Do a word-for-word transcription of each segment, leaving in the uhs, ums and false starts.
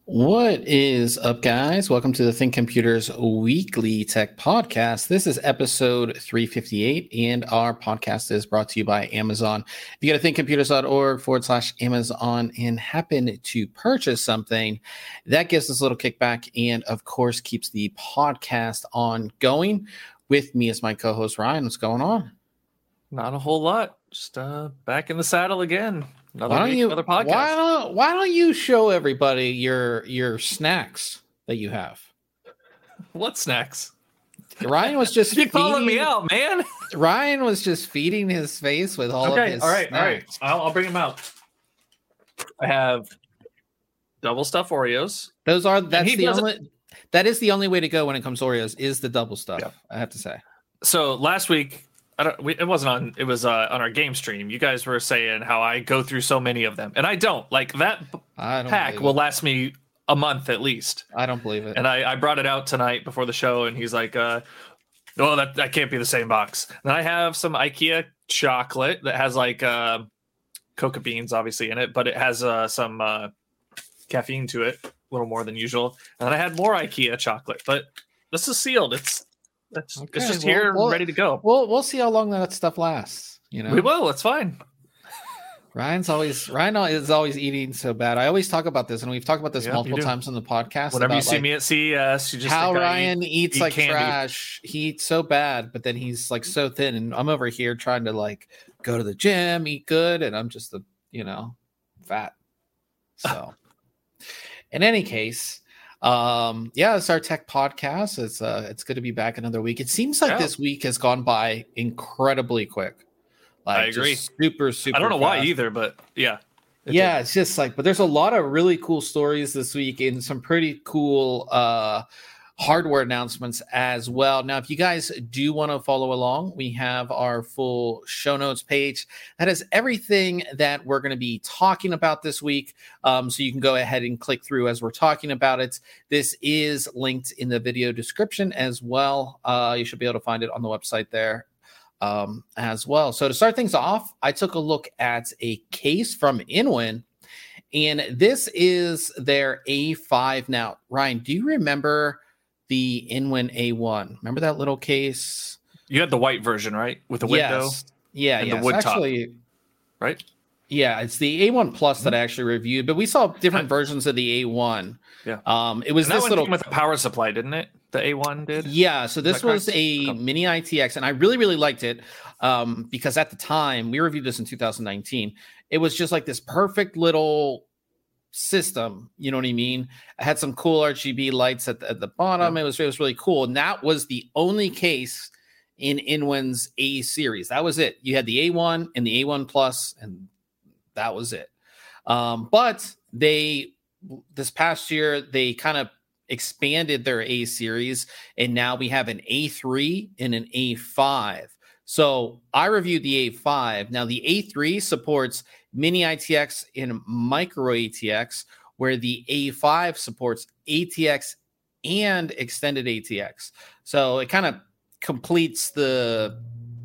What is up, guys? Welcome to the Think Computers Weekly Tech Podcast. This is episode three fifty-eight, and our podcast is brought to you by Amazon. If you go to thinkcomputers.org forward slash Amazon and happen to purchase something, that gives us a little kickback and, of course, keeps the podcast on going. With me is my co-host, Ryan. What's going on? Not a whole lot. Just uh, back in the saddle again. Another Why don't week, you, another podcast. Why don't, why don't you show everybody your your snacks that you have? What snacks? Ryan was just you calling feeding, me out, man. Ryan was just feeding his face with all okay, of his all right, snacks. all right. I'll, I'll bring them out. I have double stuffed Oreos. Those are that's the doesn't... only that is the only way to go when it comes to Oreos is the double stuff. Yeah. I have to say. So last week. I don't, we, it wasn't on. It was uh, on our game stream. You guys were saying how I go through so many of them, and I don't. Like that I don't pack will last me a month at least. I don't believe it. And I, I brought it out tonight before the show, and he's like, uh, "Oh, that that can't be the same box." And I have some IKEA chocolate that has like uh, cocoa beans, obviously in it, but it has uh, some uh, caffeine to it, a little more than usual. And then I had more IKEA chocolate, but this is sealed. It's That's okay, it's just well, here, we'll, ready to go. We'll we'll see how long that stuff lasts. You know, we will. It's fine. Ryan's always Ryan is always eating so bad. I always talk about this, and we've talked about this yep, multiple times on the podcast. Whenever about, you see like, me at C E S, you just how think Ryan eat, eats eat like candy. trash. He eats so bad, but then he's like so thin, and I'm over here trying to like go to the gym, eat good, and I'm just the you know fat. So, in any case. Um, yeah, it's our tech podcast. It's uh, it's good to be back another week. It seems like yeah. this week has gone by incredibly quick. Like, I agree. Super, super. I don't know fast. why either, but yeah, it yeah, did. It's just like, but there's a lot of really cool stories this week and some pretty cool uh hardware announcements as well. Now, if you guys do want to follow along, we have our full show notes page that has everything that we're going to be talking about this week. Um, so you can go ahead and click through as we're talking about it. This is linked in the video description as well. Uh, you should be able to find it on the website there um, as well. So to start things off, I took a look at a case from Inwin, and this is their A five. Now, Ryan, do you remember the Inwin A one? Remember that little case? You had the white version, right? With the window? Yes. Yeah, and yes. the wood actually, top, right? Yeah, it's the A one Plus mm-hmm. that I actually reviewed, but we saw different I, versions of the A one. Yeah. Um, it was and that this one little came with a power supply, didn't it? The A one did? Yeah, so this was a oh. mini I T X, and I really, really liked it um, because at the time, we reviewed this in two thousand nineteen, it was just like this perfect little system, you know what I mean? I had some cool R G B lights at the, at the bottom. Yeah. It was it was really cool, and that was the only case in Inwin's A series. That was it. You had the A one and the A one Plus, and that was it. Um, but they this past year they kind of expanded their A series, and now we have an A three and an A five. So I reviewed the A five. Now the A three supports mini I T X and micro A T X, where the A five supports A T X and extended A T X. So it kind of completes the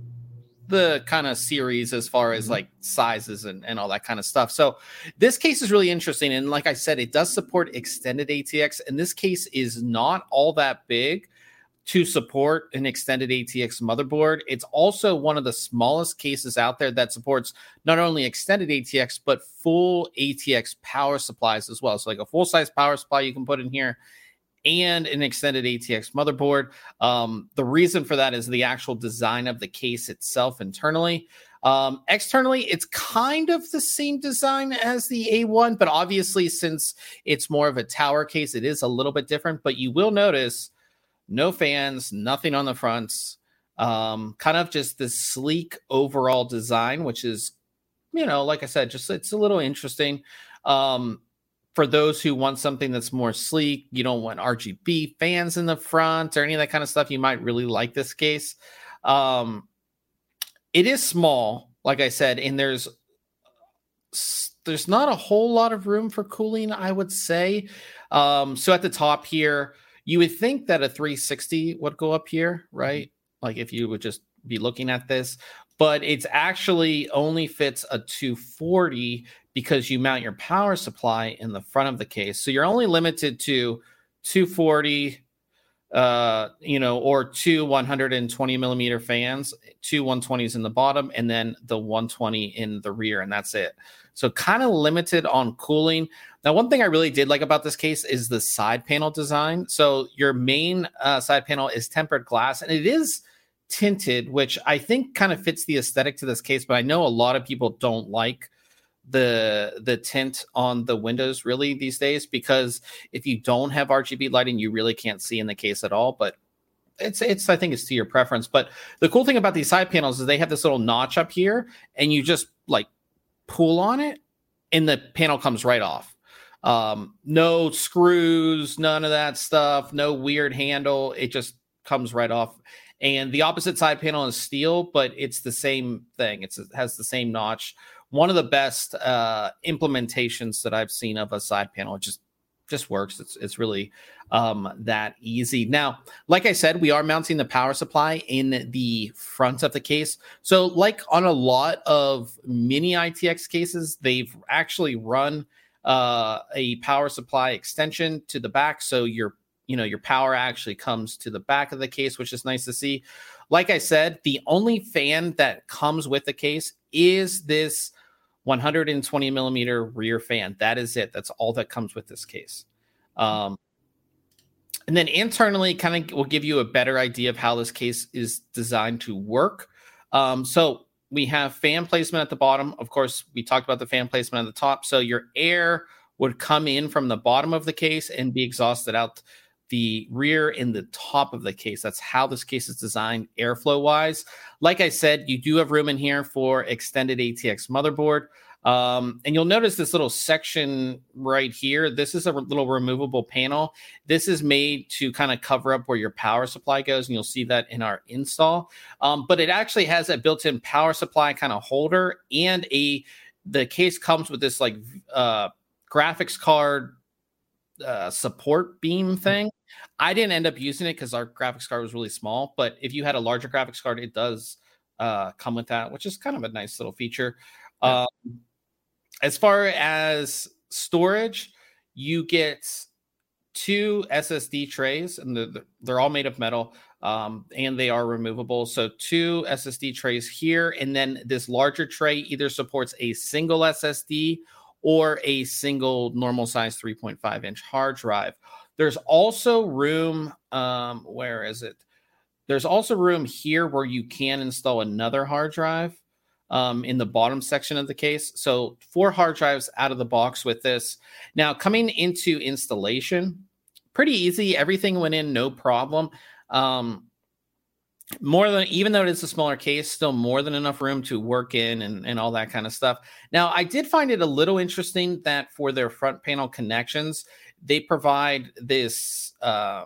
the kind of series as far as like sizes and, and all that kind of stuff. So this case is really interesting. And like I said, it does support extended A T X, and this case is not all that big to support an extended A T X motherboard. It's also one of the smallest cases out there that supports not only extended A T X, but full A T X power supplies as well. So like a full-size power supply you can put in here and an extended A T X motherboard. Um, the reason for that is the actual design of the case itself internally. Um, externally, it's kind of the same design as the A one, but obviously since it's more of a tower case, it is a little bit different. But you will notice no fans, nothing on the fronts, um, kind of just this sleek overall design, which is, you know, like I said, just it's a little interesting. Um, for those who want something that's more sleek, you don't want R G B fans in the front or any of that kind of stuff, you might really like this case. Um, it is small, like I said, and there's there's not a whole lot of room for cooling, I would say. Um, so at the top here, you would think that a three sixty would go up here, right? Like if you would just be looking at this. but it's actually only fits a two forty because you mount your power supply in the front of the case. So you're only limited to two forty, uh, you know, or two one hundred twenty millimeter fans, two one twenties in the bottom, and then the one twenty in the rear, and that's it. So kind of limited on cooling. Now, one thing I really did like about this case is the side panel design. So your main uh, side panel is tempered glass, and it is tinted, which I think kind of fits the aesthetic to this case, but I know a lot of people don't like the the tint on the windows really these days, because if you don't have R G B lighting, you really can't see in the case at all. But it's it's I think it's to your preference. But the cool thing about these side panels is they have this little notch up here, and you just like pull on it and the panel comes right off. Um, no screws, none of that stuff, no weird handle. It just comes right off. And the opposite side panel is steel, but it's the same thing. It's, it has the same notch. One of the best uh, implementations that I've seen of a side panel. It just just works. It's it's really um, that easy. Now, like I said, we are mounting the power supply in the front of the case. So like on a lot of mini I T X cases, they've actually run uh, a power supply extension to the back. So your you know your power actually comes to the back of the case, which is nice to see. Like I said, the only fan that comes with the case is this one hundred twenty millimeter rear fan. That is it. That's all that comes with this case. Um, and then internally, kind of will give you a better idea of how this case is designed to work. Um, so we have fan placement at the bottom. Of course, we talked about the fan placement at the top. So your air would come in from the bottom of the case and be exhausted out the rear in the top of the case. That's how this case is designed airflow wise. Like I said, you do have room in here for extended A T X motherboard. Um, and you'll notice this little section right here. This is a little removable panel. This is made to kind of cover up where your power supply goes, and you'll see that in our install. Um, but it actually has a built-in power supply kind of holder, and a the case comes with this like uh, graphics card uh, support beam thing. I didn't end up using it because our graphics card was really small, but if you had a larger graphics card, it does uh, come with that, which is kind of a nice little feature. Yeah. Um, as far as storage, you get two S S D trays, and the, the, they're all made of metal, um, and they are removable. So two S S D trays here, and then this larger tray either supports a single S S D or a single normal size three point five inch hard drive. There's also room, um, where is it? There's also room here where you can install another hard drive um, in the bottom section of the case. So four hard drives out of the box with this. Now, coming into installation, pretty easy. Everything went in, no problem. Um, more than, even though it is a smaller case, still more than enough room to work in and, and all that kind of stuff. Now, I did find it a little interesting that for their front panel connections, they provide this, um,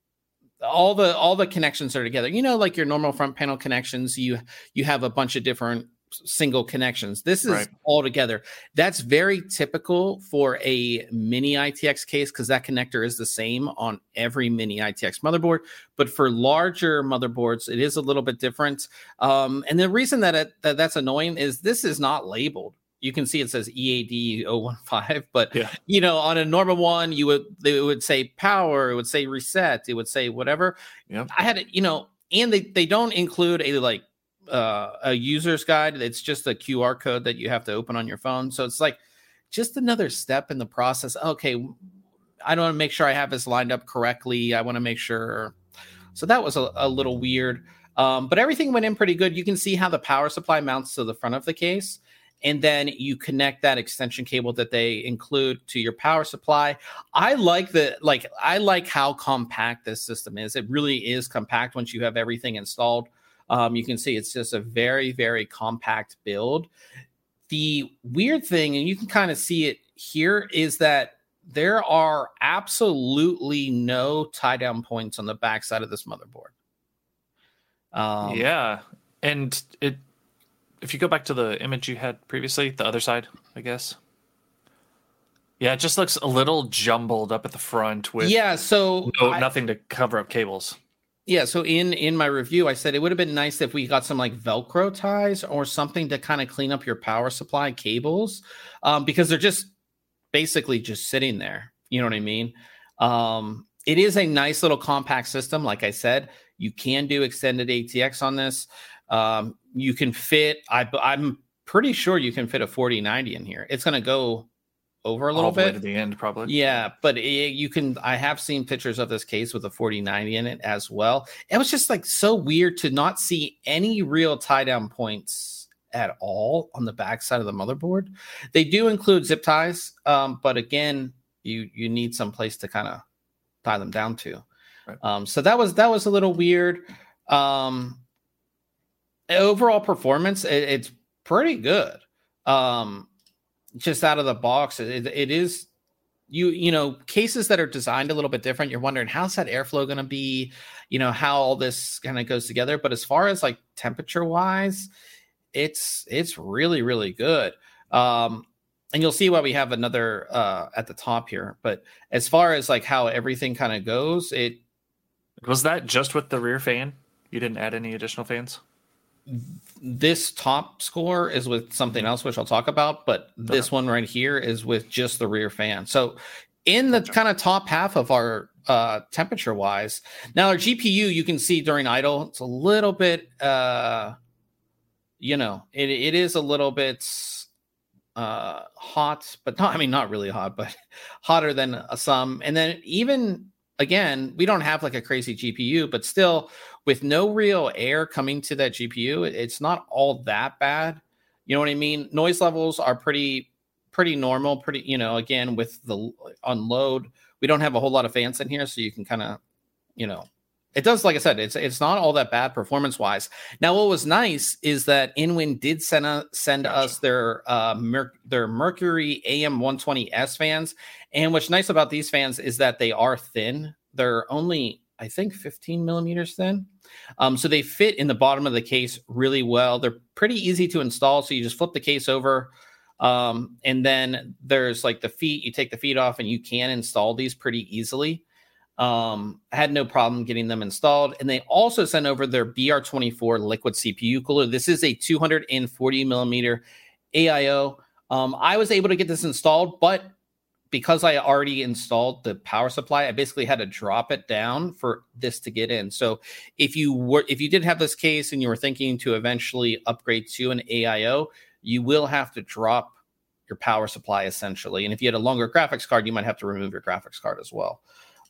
all the all the connections are together. You know, like your normal front panel connections, you you have a bunch of different single connections. This is right. all together. That's very typical for a mini I T X case because that connector is the same on every mini I T X motherboard. But for larger motherboards, it is a little bit different. Um, and the reason that, it, that that's annoying is this is not labeled. You can see it says E A D zero one five, but yeah. you know, on a normal one, you would they would say power, it would say reset, it would say whatever. Yep. I had it, you know, and they they don't include a like uh, a user's guide. It's just a Q R code that you have to open on your phone. So it's like just another step in the process. Okay, I don't want to make sure I have this lined up correctly. I want to make sure. So that was a, a little weird, um, but everything went in pretty good. You can see how the power supply mounts to the front of the case. And then you connect that extension cable that they include to your power supply. I like the like I like how compact this system is. It really is compact once you have everything installed. Um, you can see it's just a very, very compact build. The weird thing, and you can kind of see it here, is that there are absolutely no tie down points on the backside of this motherboard. Um, yeah, and it. If you go back to the image you had previously, the other side, I guess. Yeah, it just looks a little jumbled up at the front with yeah, so no, I, nothing to cover up cables. Yeah, so in in my review, I said it would have been nice if we got some like Velcro ties or something to kind of clean up your power supply cables, um, because they're just basically just sitting there. You know what I mean? Um, it is a nice little compact system. Like I said, you can do extended A T X on this. Um, you can fit. I, I'm pretty sure you can fit a forty ninety in here. It's going to go over a little All the bit way to the end, probably. Yeah, but it, you can. I have seen pictures of this case with a forty ninety in it as well. It was just like so weird to not see any real tie down points at all on the back side of the motherboard. They do include zip ties, um, but again, you you need some place to kind of tie them down to. Right. Um, so that was that was a little weird. Um, overall performance, it, it's pretty good. Um, just out of the box, it, it is. You you know, cases that are designed a little bit different, you're wondering how's that airflow going to be, you know, how all this kind of goes together. But as far as like temperature wise, it's it's really, really good. Um, and you'll see why we have another uh, at the top here. But as far as like how everything kind of goes, it was that just with the rear fan? You didn't add any additional fans? This top score is with something else, which I'll talk about, but this okay. one right here is with just the rear fan. So in the kind of top half of our uh, temperature wise, now our G P U, you can see during idle, it's a little bit, uh, you know, it it is a little bit uh, hot, but not, I mean, not really hot, but hotter than uh, some. And then even, again, we don't have like a crazy G P U, but still, with no real air coming to that G P U, it's not all that bad. You know what I mean? Noise levels are pretty, pretty normal. Pretty, you know, again, with the unload, we don't have a whole lot of fans in here, so you can kind of, you know, it does, like I said, it's it's not all that bad performance-wise. Now, what was nice is that Inwin did send, a, send gotcha. us their, uh, Mer- their Mercury A M one twenty S fans. And what's nice about these fans is that they are thin. They're only, I think, fifteen millimeters thin. Um, so they fit in the bottom of the case really well. They're pretty easy to install. So you just flip the case over. Um, and then there's like the feet. You take the feet off and you can install these pretty easily. Um, I had no problem getting them installed. And they also sent over their B R twenty-four liquid C P U cooler. This is a two hundred forty millimeter A I O. Um, I was able to get this installed, but because I already installed the power supply, I basically had to drop it down for this to get in. So if you were, if you did have this case and you were thinking to eventually upgrade to an A I O, you will have to drop your power supply essentially. And if you had a longer graphics card, you might have to remove your graphics card as well.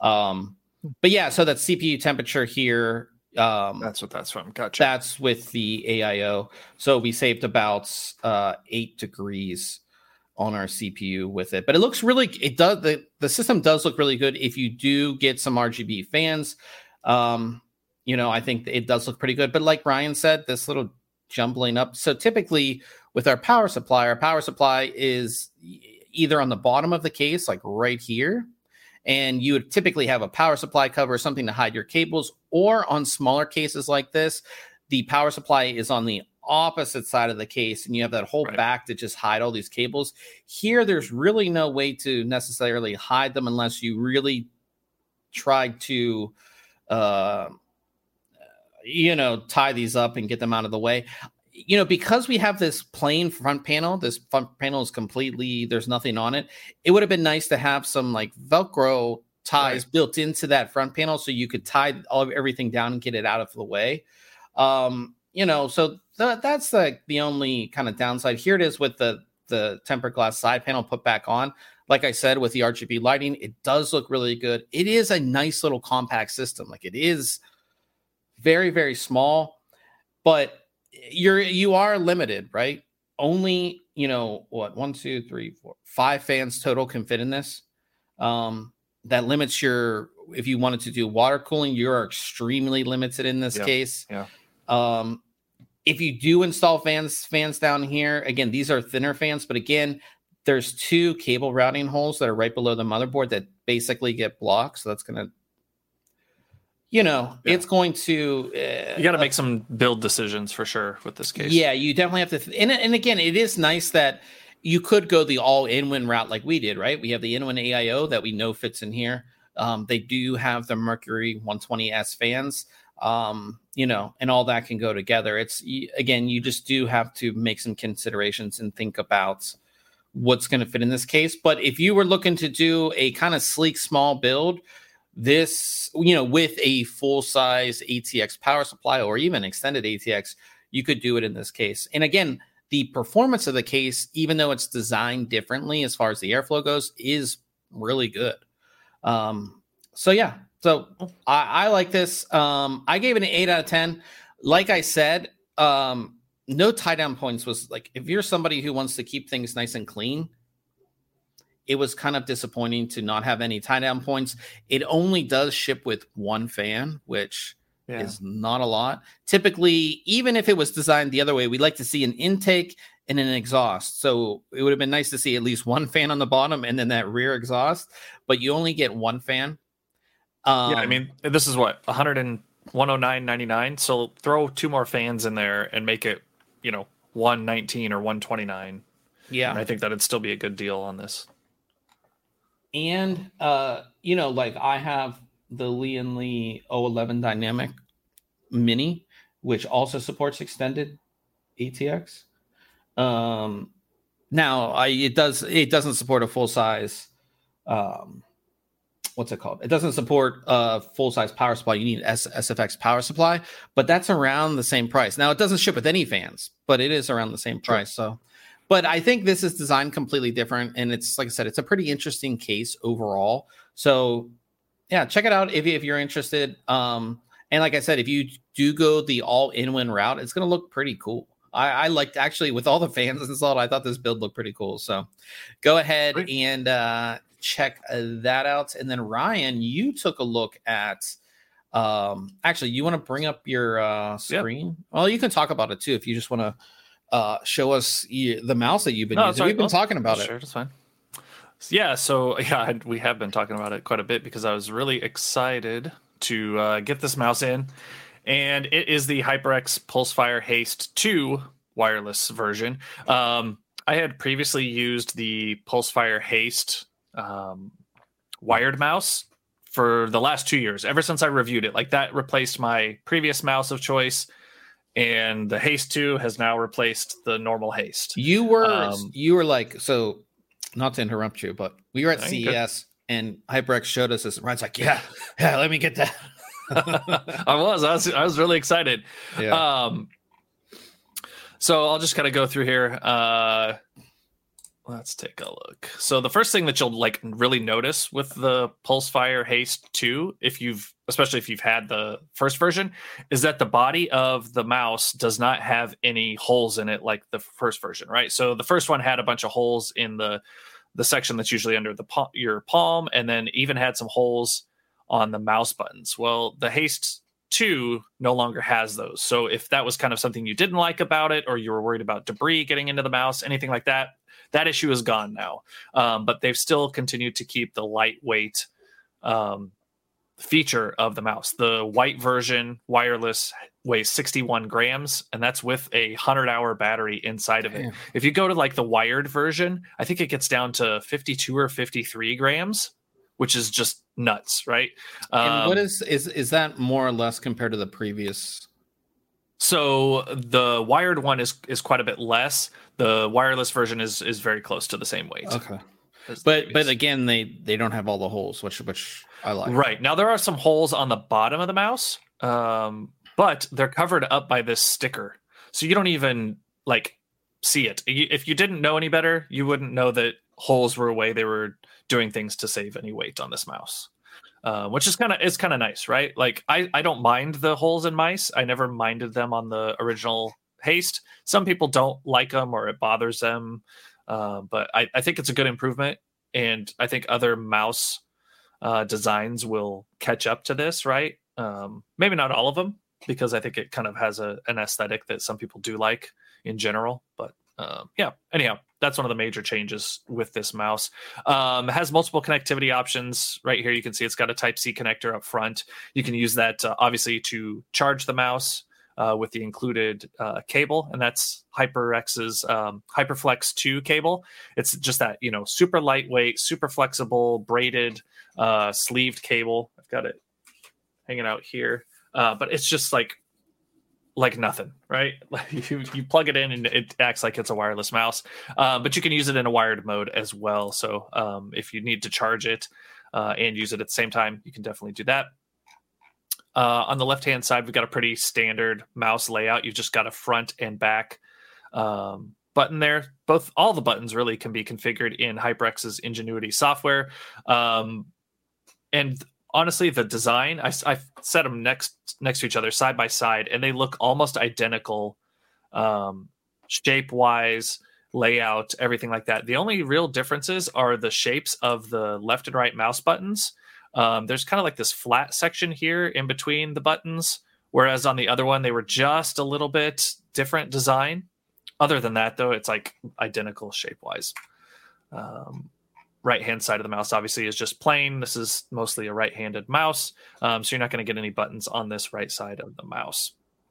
Um, but yeah, so that C P U temperature here, um, that's what that's from. Gotcha. That's with the A I O. So we saved about uh, eight degrees on our C P U with it, but it looks really, it does, the, the system does look really good. If you do get some R G B fans, um, you know, I think it does look pretty good, but like Ryan said, this little jumbling up. So typically with our power supply, our power supply is either on the bottom of the case, like right here, and you would typically have a power supply cover or something to hide your cables, or on smaller cases like this, the power supply is on the opposite side of the case and you have that whole right. back to just hide all these cables. Here there's really no way to necessarily hide them unless you really tried to uh you know tie these up and get them out of the way. You know, because we have this plain front panel, this front panel is completely, there's nothing on it. It would have been nice to have some like Velcro ties right. built into that front panel so you could tie all of everything down and get it out of the way. Um You know, so th- that's like the only kind of downside. Here it is with the, the tempered glass side panel put back on. Like I said, with the R G B lighting, it does look really good. It is a nice little compact system. Like it is very, very small, but you're, you are limited, right? Only, you know, what, one, two, three, four, five fans total can fit in this. Um, that limits your, if you wanted to do water cooling, you're extremely limited in this yeah. case. Yeah. Um, if you do install fans, fans down here, again, these are thinner fans, but again, there's two cable routing holes that are right below the motherboard that basically get blocked. So that's going to, you know, yeah. it's going to, uh, you got to make uh, some build decisions for sure with this case. Yeah, you definitely have to. Th- and, and again, it is nice that you could go the all Inwin route like we did, right? We have the Inwin A I O that we know fits in here. Um, they do have the Mercury one twenty S fans. um, you know, and all that can go together. It's again, you just do have to make some considerations and think about what's going to fit in this case. But if you were looking to do a kind of sleek, small build, this, you know, with a full size A T X power supply or even extended A T X, you could do it in this case. And again, the performance of the case, even though it's designed differently as far as the airflow goes, is really good. Um, so yeah, so I, I like this. Um, I gave it an eight out of ten. Like I said, um, no tie down points was like, if you're somebody who wants to keep things nice and clean, it was kind of disappointing to not have any tie down points. It only does ship with one fan, which yeah. is not a lot. Typically, even if it was designed the other way, we'd like to see an intake and an exhaust. So it would have been nice to see at least one fan on the bottom and then that rear exhaust, but you only get one fan. Um, yeah, I mean, this is what, one hundred and one oh nine ninety-nine. So throw two more fans in there and make it, you know, one nineteen or one twenty-nine. Yeah. And I think that'd still be a good deal on this. And, uh, you know, like I have the Lee and Lee oh eleven Dynamic Mini, which also supports extended A T X. Um, now I, it does, it doesn't support a full size, um, what's it called? It doesn't support a full size power supply. You need S- SFX power supply, but that's around the same price. Now it doesn't ship with any fans, but it is around the same price. Sure. So, but I think this is designed completely different. And it's, like I said, it's a pretty interesting case overall. So yeah, check it out if, if you're interested. Um, and like I said, if you do go the all in-win route, it's going to look pretty cool. I, I liked actually with all the fans installed, I thought this build looked pretty cool. So go ahead Great. and uh, check that out. And then Ryan, you took a look at, um, actually, you want to bring up your uh, screen? Yep. Well, you can talk about it too if you just want to uh, show us the mouse that you've been no, using. We've been well, talking about sure, it. Sure, that's fine. Yeah, so yeah, we have been talking about it quite a bit because I was really excited to uh, get this mouse in. And it is the HyperX Pulsefire Haste two wireless version. Um, I had previously used the Pulsefire Haste um, wired mouse for the last two years, ever since I reviewed it. Like that replaced my previous mouse of choice, and the Haste two has now replaced the normal Haste. You were um, you were like, so not to interrupt you, but we were at C E S good. and HyperX showed us this. Ryan's like, yeah, yeah, let me get that. I was, I was, I was really excited. Yeah. Um, so I'll just kind of go through here. Uh, let's take a look. So the first thing that you'll like really notice with the Pulsefire Haste two, if you've, especially if you've had the first version, is that the body of the mouse does not have any holes in it like the first version, right? So the first one had a bunch of holes in the the section that's usually under the your palm, and then even had some holes on the mouse buttons. Well, the Haste two no longer has those. So if that was kind of something you didn't like about it, or you were worried about debris getting into the mouse, anything like that, that issue is gone now. Um, but they've still continued to keep the lightweight um, feature of the mouse. The white version wireless weighs sixty-one grams, and that's with a hundred hour battery inside of it. Damn. If you go to like the wired version, I think it gets down to fifty-two or fifty-three grams, which is just nuts, right? And um, what is is is that more or less compared to the previous? So the wired one is is quite a bit less. The wireless version is is very close to the same weight. Okay, but but again, they they don't have all the holes, which which I like. Right, now there are some holes on the bottom of the mouse, um, but they're covered up by this sticker, so you don't even like see it. If you didn't know any better, you wouldn't know that holes were a way they were doing things to save any weight on this mouse, uh, which is kind of it's kind of nice, right? Like I, I don't mind the holes in mice. I never minded them on the original Haste. Some people don't like them or it bothers them, uh, but I, I think it's a good improvement, and I think other mouse uh, designs will catch up to this, right? Um, maybe not all of them, because I think it kind of has a, an aesthetic that some people do like in general, but um, yeah, anyhow. That's one of the major changes with this mouse. Um, it has multiple connectivity options. Right here, you can see it's got a Type-C connector up front. You can use that, uh, obviously, to charge the mouse uh, with the included uh, cable, and that's HyperX's um, HyperFlex two cable. It's just that, you know, super lightweight, super flexible, braided, uh, sleeved cable. I've got it hanging out here. uh, but it's just like like nothing, right? you you plug it in and it acts like it's a wireless mouse, uh, but you can use it in a wired mode as well. So um, if you need to charge it uh, and use it at the same time, you can definitely do that. Uh, on the left-hand side, we've got a pretty standard mouse layout. You've just got a front and back um, button there. Both, all the buttons really can be configured in HyperX's Ingenuity software. Um, and honestly, the design, I, I set them next next to each other, side by side, and they look almost identical um, shape-wise, layout, everything like that. The only real differences are the shapes of the left and right mouse buttons. Um, there's kind of like this flat section here in between the buttons, whereas on the other one, they were just a little bit different design. Other than that, though, it's like identical shape-wise. Um, right-hand side of the mouse, obviously, is just plain. This is mostly a right-handed mouse, um, so you're not going to get any buttons on this right side of the mouse.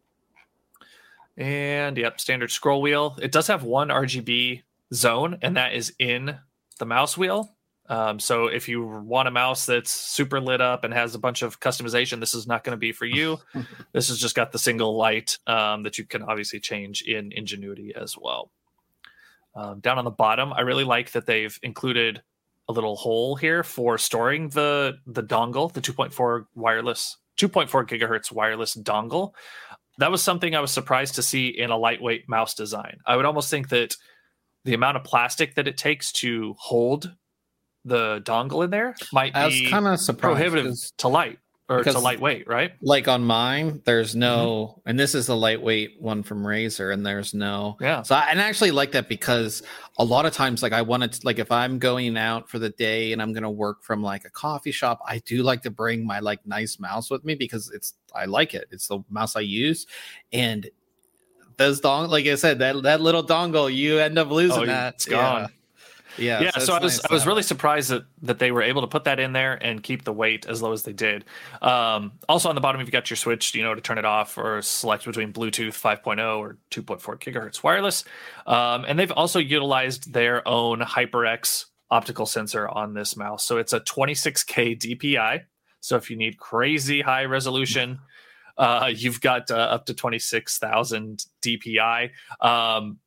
And, yep, standard scroll wheel. It does have one R G B zone, and that is in the mouse wheel. Um, so if you want a mouse that's super lit up and has a bunch of customization, this is not going to be for you. This has just got the single light um, that you can obviously change in Ingenuity as well. Um, down on the bottom, I really like that they've included a little hole here for storing the the dongle, the two point four wireless, two point four gigahertz wireless dongle. That was something I was surprised to see in a lightweight mouse design. I would almost think that the amount of plastic that it takes to hold the dongle in there might be I was kind of surprised prohibitive to light or to lightweight, right? Like on mine, there's no, mm-hmm. and this is a lightweight one from Razer, and there's no, yeah. So I, and I actually like that because a lot of times, like I wanted to, like if I'm going out for the day and I'm going to work from like a coffee shop, I do like to bring my like nice mouse with me because it's, I like it. It's the mouse I use, and those dong, like I said, that that little dongle, you end up losing oh, that. It's gone. Yeah. Yeah, yeah. so, so I was nice I was really surprised that that they were able to put that in there and keep the weight as low as they did. Um, also on the bottom, you've got your switch, you know, to turn it off or select between Bluetooth five point oh or two point four gigahertz wireless. Um, and they've also utilized their own HyperX optical sensor on this mouse. So it's a twenty-six K D P I. So if you need crazy high resolution, uh, you've got uh, up to twenty-six thousand D P I. Um,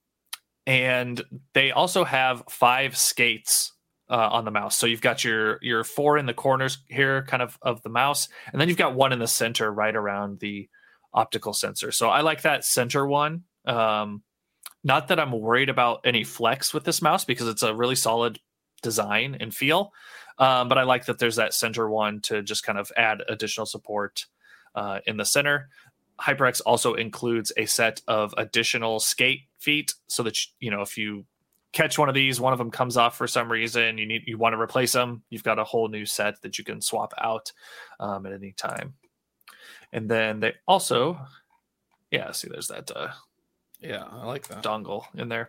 And they also have five skates uh, on the mouse. So you've got your your four in the corners here, kind of of the mouse, and then you've got one in the center, right around the optical sensor. So I like that center one. Um, not that I'm worried about any flex with this mouse because it's a really solid design and feel, um, but I like that there's that center one to just kind of add additional support uh, in the center. HyperX also includes a set of additional skate feet so that, you know, if you catch one of these, one of them comes off for some reason, you need you want to replace them, you've got a whole new set that you can swap out um, at any time. And then they also, yeah, see, there's that. Uh, yeah, I like that dongle in there.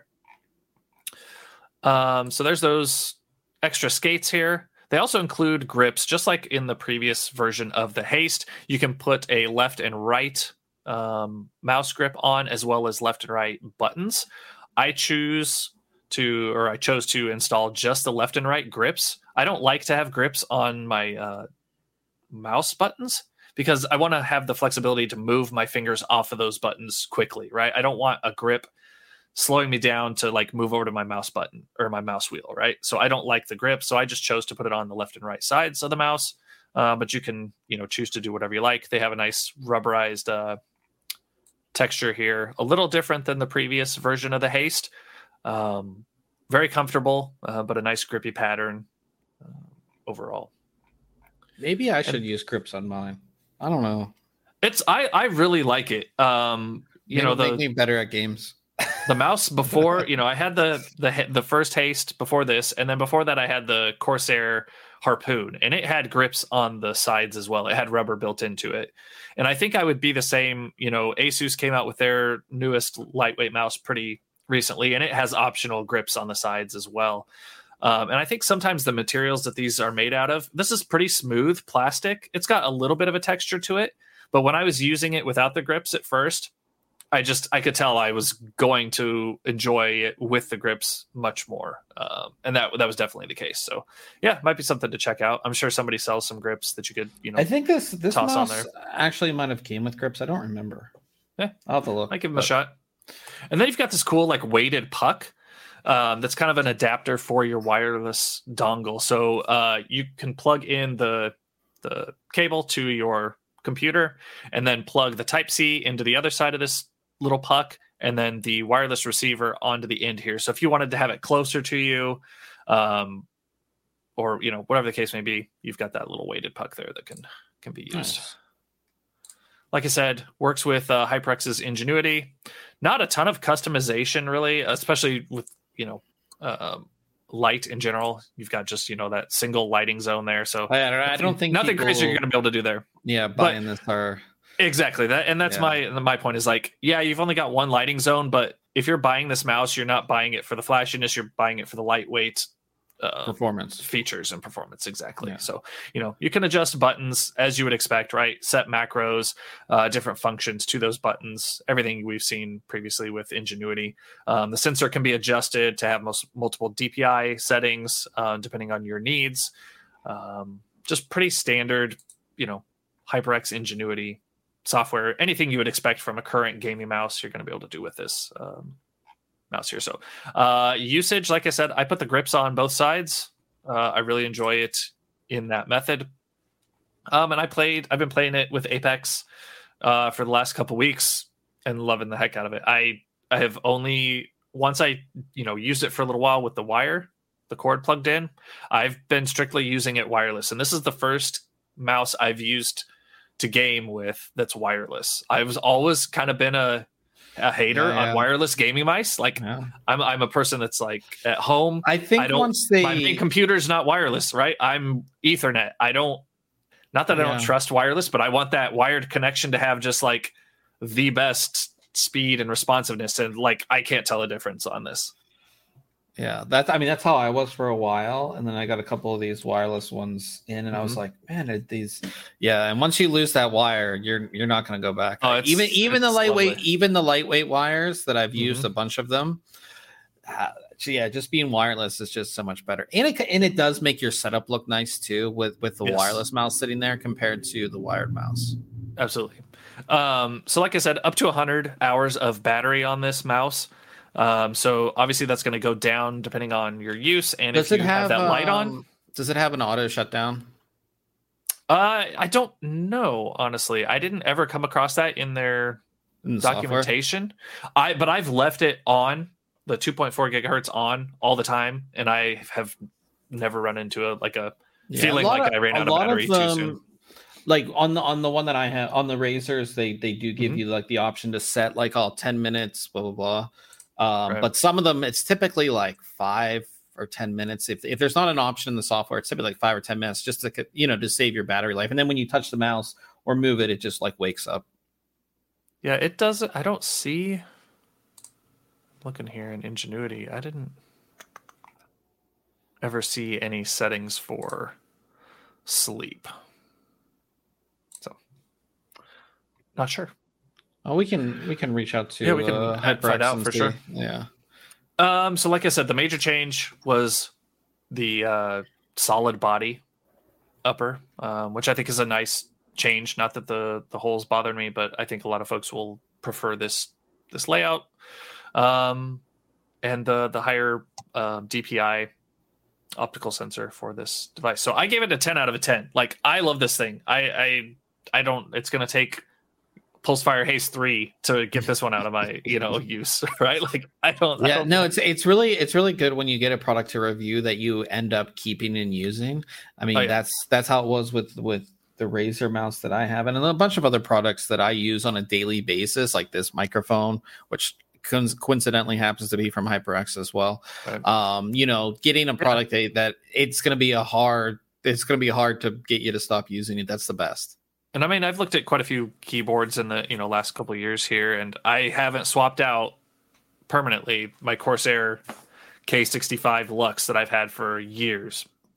Um, so there's those extra skates here. They also include grips, just like in the previous version of the Haste. You can put a left and right um, mouse grip on, as well as left and right buttons. I choose to, or I chose to install just the left and right grips. I don't like to have grips on my uh, mouse buttons because I want to have the flexibility to move my fingers off of those buttons quickly, right? I don't want a grip slowing me down to like move over to my mouse button or my mouse wheel, right? So I don't like the grip, so I just chose to put it on the left and right sides of the mouse. Uh, but you can, you know, choose to do whatever you like. They have a nice rubberized uh, texture here, a little different than the previous version of the Haste. Um, very comfortable, uh, but a nice grippy pattern uh, overall. Maybe I should and, use grips on mine. I don't know. It's I I really like it. Um, you It'll know, the, make me better at games. The mouse before, you know, I had the the the first Haste before this, and then before that I had the Corsair Harpoon, and it had grips on the sides as well. It had rubber built into it. And I think I would be the same, you know, Asus came out with their newest lightweight mouse pretty recently, and it has optional grips on the sides as well. Um, and I think sometimes the materials that these are made out of, this is pretty smooth plastic. It's got a little bit of a texture to it, but when I was using it without the grips at first, I just I could tell I was going to enjoy it with the grips much more, um, and that that was definitely the case. So yeah, might be something to check out. I'm sure somebody sells some grips that you could you know. I think this this toss on mouse there. actually might have came with grips. I don't remember. Yeah, I'll have to look. I give them but... a shot. And then you've got this cool like weighted puck. Um, that's kind of an adapter for your wireless dongle. So uh, you can plug in the the cable to your computer and then plug the Type-C into the other side of this little puck and then the wireless receiver onto the end here. So if you wanted to have it closer to you, um, or you know whatever the case may be, you've got that little weighted puck there that can can be used. Nice. Like I said, works with uh, HyperX's Ingenuity. Not a ton of customization really, especially with you know, uh, light in general. You've got just, you know, that single lighting zone there. So I don't, I don't think nothing people, crazy you're going to be able to do there. Yeah. Buying but, this car. Exactly. That, and that's yeah. my, my point is like, yeah, you've only got one lighting zone, but if you're buying this mouse, you're not buying it for the flashiness. You're buying it for the lightweight uh, performance features and performance. Exactly. Yeah. So, you know, you can adjust buttons as you would expect, right? Set macros, uh, different functions to those buttons, everything we've seen previously with Ingenuity. Um, the sensor can be adjusted to have most, multiple D P I settings, uh, depending on your needs. Um, just pretty standard, you know, HyperX Ingenuity software. Anything you would expect from a current gaming mouse, you're going to be able to do with this um, mouse here. So uh usage, like I said, I put the grips on both sides. uh I really enjoy it in that method. Um and I played I've been playing it with Apex uh for the last couple weeks and loving the heck out of it. I I have only once I you know used it for a little while with the wire, the cord plugged in. I've been strictly using it wireless, and this is the first mouse I've used to game with that's wireless. I was always kind of been a a hater yeah, yeah. on wireless gaming mice. Like yeah. I'm, I'm a person that's like at home. I think I don't, once they, my main computer's not wireless, right? I'm Ethernet. I don't, not that I yeah. don't trust wireless, but I want that wired connection to have just like the best speed and responsiveness. And like, I can't tell a difference on this. Yeah, that's. I mean, that's how I was for a while, and then I got a couple of these wireless ones in, and mm-hmm. I was like, "Man, it, these." Yeah, and once you lose that wire, you're you're not going to go back. Oh, even even the lightweight, lovely. even the lightweight wires that I've used mm-hmm. a bunch of them. Uh, so yeah, just being wireless is just so much better, and it and it does make your setup look nice too with with the yes. wireless mouse sitting there compared to the wired mouse. Absolutely. Um, so, like I said, up to one hundred hours of battery on this mouse. Um, so obviously that's going to go down depending on your use. And does if you it have, have that light um, on, does it have an auto shutdown? Uh, I don't know, honestly. I didn't ever come across that in their in the documentation. Software? I, but I've left it on the two point four gigahertz on all the time. And I have never run into a, like a yeah, feeling a like of, I ran out of battery of them, too soon. Like on the, on the one that I have on the Razors, they, they do give mm-hmm. you like the option to set like all ten minutes, blah, blah, blah. Um, right. But some of them, it's typically like five or ten minutes. If if there's not an option in the software, it's typically like five or ten minutes just to, you know, to save your battery life. And then when you touch the mouse or move it, it just like wakes up. Yeah, it doesn't. I don't see. Looking here in Ingenuity, I didn't ever see any settings for sleep. So, not sure. Oh, we can we can reach out to yeah we can uh, find out for see. sure. Yeah. Um. So, like I said, the major change was the uh, solid body upper, um, which I think is a nice change. Not that the the holes bothered me, but I think a lot of folks will prefer this this layout. Um, and the the higher uh, D P I optical sensor for this device. So I gave it a ten out of a ten. Like I love this thing. I I I don't. It's gonna take Pulsefire Haze three to get this one out of my, you know, use, right? Like I don't. Yeah, I don't no, it's it's really it's really good when you get a product to review that you end up keeping and using. I mean, oh, yeah. that's that's how it was with with the Razer mouse that I have, and a bunch of other products that I use on a daily basis, like this microphone, which coincidentally happens to be from HyperX as well. Right. Um, you know, getting a product yeah. that, that it's going to be a hard, it's going to be hard to get you to stop using it. That's the best. And I mean, I've looked at quite a few keyboards in the, you know, last couple of years here, and I haven't swapped out permanently my Corsair K sixty-five Lux that I've had for years.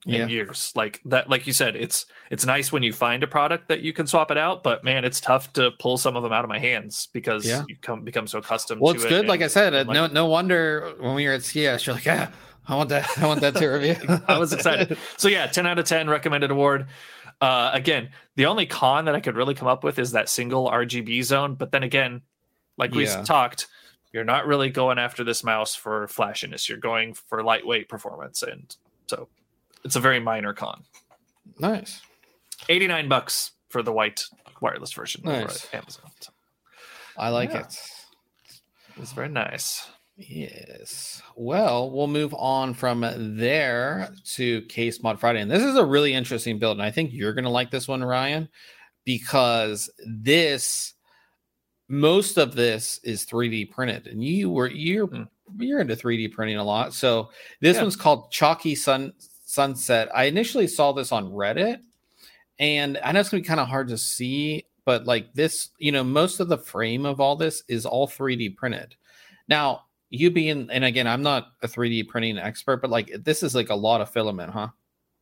in Yeah. years. Like that, like you said, it's it's nice when you find a product that you can swap it out, but man, it's tough to pull some of them out of my hands because Yeah. you come become so accustomed Well, to it's it. good. and- Like I said, uh, and, like, no no wonder when we were at C S, you're like, yeah, I want that. I want that to review. I was excited. So yeah, ten out of ten recommended award. Uh, again, the only con that I could really come up with is that single R G B zone. But then again, like we Yeah. talked, you're not really going after this mouse for flashiness. You're going for lightweight performance, and so it's a very minor con. Nice. eighty-nine bucks for the white wireless version over Nice. at Amazon. So I like Yeah. it. it's very nice. Yes. Well, we'll move on from there to Case Mod Friday. And this is a really interesting build. And I think you're going to like this one, Ryan, because this, most of this is three D printed. And you were, you're, Hmm. you're into three D printing a lot. So this Yeah. one's called Chalky Sun Sunset. I initially saw this on Reddit. And I know it's going to be kind of hard to see, but like this, you know, most of the frame of all this is all three D printed. Now, you being, and again, I'm not a three D printing expert, but like this is like a lot of filament, huh?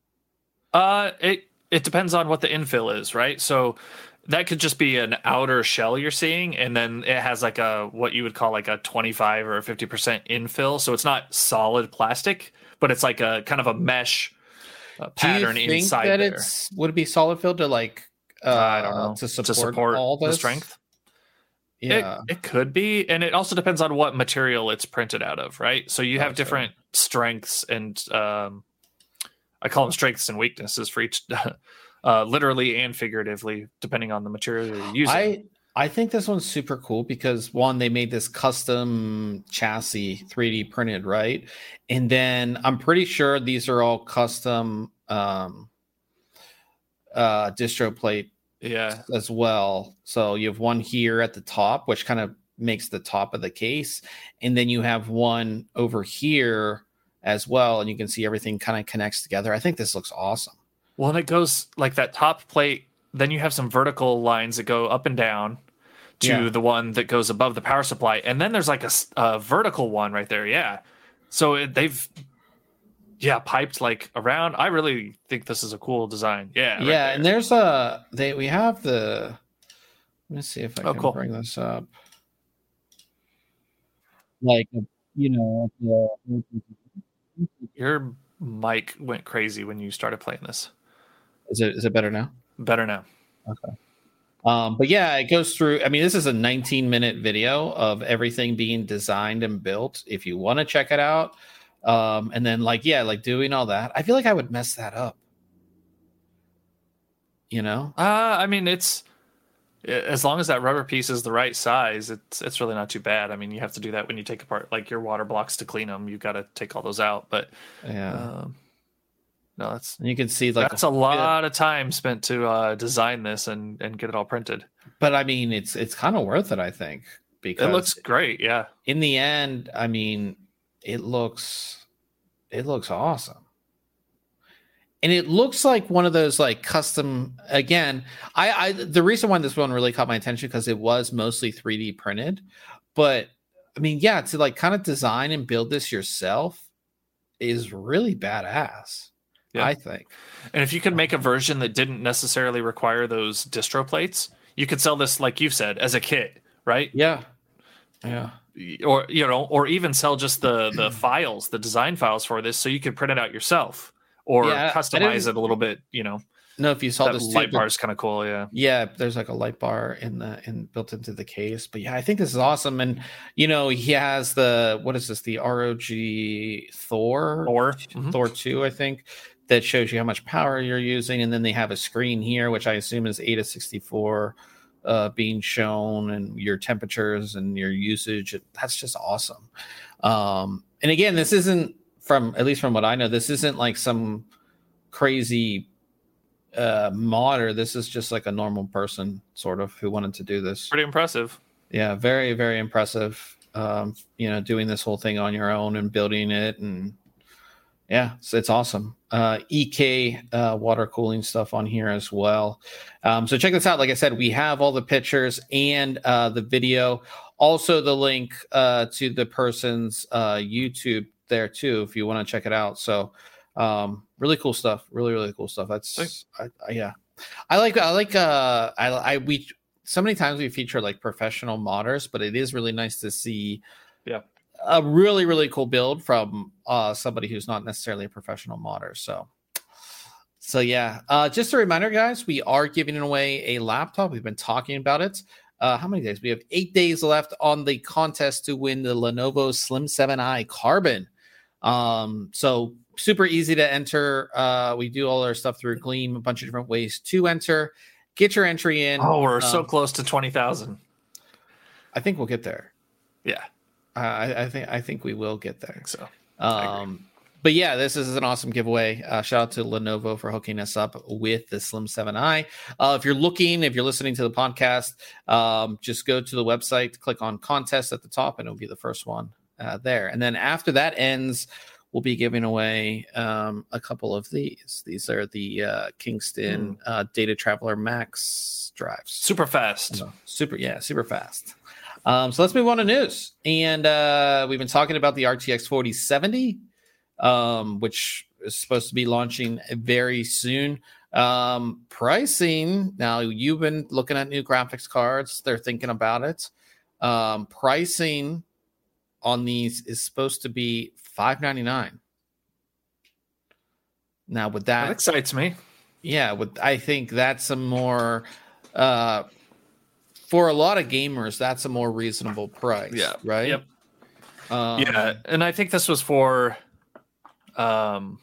Uh, it it depends on what the infill is, right? So that could just be an outer shell you're seeing, and then it has like a what you would call like a twenty-five or fifty percent infill. So it's not solid plastic, but it's like a kind of a mesh uh, pattern Do you think inside that there. it's would it be solid fill to like uh, I don't know to support, all the this strength. Yeah, It, it could be, and it also depends on what material it's printed out of, right? So you have Gotcha. different strengths and um, I call them strengths and weaknesses for each, uh, literally and figuratively, depending on the material you're using. I I think this one's super cool because one, they made this custom chassis three D printed, right? And then I'm pretty sure these are all custom um, uh, distro plate yeah, as well. So you have one here at the top, which kind of makes the top of the case, and then you have one over here as well, and you can see everything kind of connects together. I think this looks awesome. well, and it goes like that top plate. Then you have some vertical lines that go up and down to Yeah. the one that goes above the power supply, and then there's like a, s- a vertical one right there. Yeah, so it, they've yeah piped like around. I really think this is a cool design. Yeah, right Yeah, there. and there's a they we have the. Let me see if I Oh, can cool. bring this up. Like you know, the, Your mic went crazy when you started playing this. is it is it better now? Better now. Um, but yeah, it goes through. I mean, this is a nineteen minute video of everything being designed and built. If you want to check it out, um, and then like yeah, like doing all that, I feel like I would mess that up. You know, Uh, I mean, it's as long as that rubber piece is the right size, it's it's really not too bad. I mean, you have to do that when you take apart like your water blocks to clean them. You've got to take all those out. But yeah. um, no, that's And you can see like that's a lot of time spent to uh, design this and and get it all printed. but I mean, it's it's kind of worth it, I think, because It looks great. Yeah. in the end, I mean, it looks it looks awesome. And it looks like one of those like custom again. I, I the reason why this one really caught my attention because it was mostly three D printed. But I mean, yeah, to like kind of design and build this yourself is really badass. Yeah. I think. And if you could make a version that didn't necessarily require those distro plates, you could sell this, like you said, as a kit, right? Yeah. Yeah. Or you know, or even sell just the the files, the design files for this, so you could print it out yourself or Yeah, I customize didn't- it a little bit. You know, No, if you saw that this too, light the- bar is kind of cool. Yeah. Yeah, there's like a light bar in the in built into the case. But yeah, I think this is awesome. And you know, he has the what is this? The R O G Thor Or mhm. Thor two, I think, that shows you how much power you're using. And then they have a screen here, which I assume is eight to sixty-four uh, being shown, and your temperatures and your usage. That's just awesome. Um, and again, this isn't from at least from what I know, this isn't like some crazy uh modder. This is just like a normal person sort of who wanted to do this. pretty impressive. Yeah, very very impressive. Um you know, doing this whole thing on your own and building it, and yeah, so it's awesome. uh E K uh water cooling stuff on here as well. Um so check this out. Like I said, we have all the pictures and uh the video, also the link uh to the person's uh YouTube there too if you want to check it out. So um really cool stuff. Really, really cool stuff. That's I, I, yeah. I like I like uh I I we so many times we feature like professional modders, but it is really nice to see yeah a really really cool build from uh somebody who's not necessarily a professional modder. So so yeah. Uh just a reminder, guys, we are giving away a laptop. We've been talking about it. Uh how many days? We have eight days left on the contest to win the Lenovo Slim seven i Carbon. Um so super easy to enter. Uh, we do all our stuff through Gleam, a bunch of different ways to enter. Get your entry in. Oh, we're um, so um, close to twenty thousand. I think we'll get there. Yeah, uh, I, I think I think we will get there. So, um, but yeah, this is an awesome giveaway. Uh, shout out to Lenovo for hooking us up with the Slim seven i. Uh, if you're looking, if you're listening to the podcast, um, just go to the website, click on contest at the top, and it'll be the first one uh, there. And then after that ends, we'll be giving away um, a couple of these. These are the uh, Kingston mm. uh, Data Traveler Max drives. Super fast. So, super, yeah, super fast. Um, so let's move on to news. And uh, we've been talking about the R T X forty seventy, um, which is supposed to be launching very soon. Um, pricing, now you've been looking at new graphics cards. They're thinking about it. Um, pricing on these is supposed to be five ninety-nine. Now with that, that excites me. Yeah, with I think that's a more uh for a lot of gamers, that's a more reasonable price. Yeah. Right. Yep. Um, yeah, and I think this was for um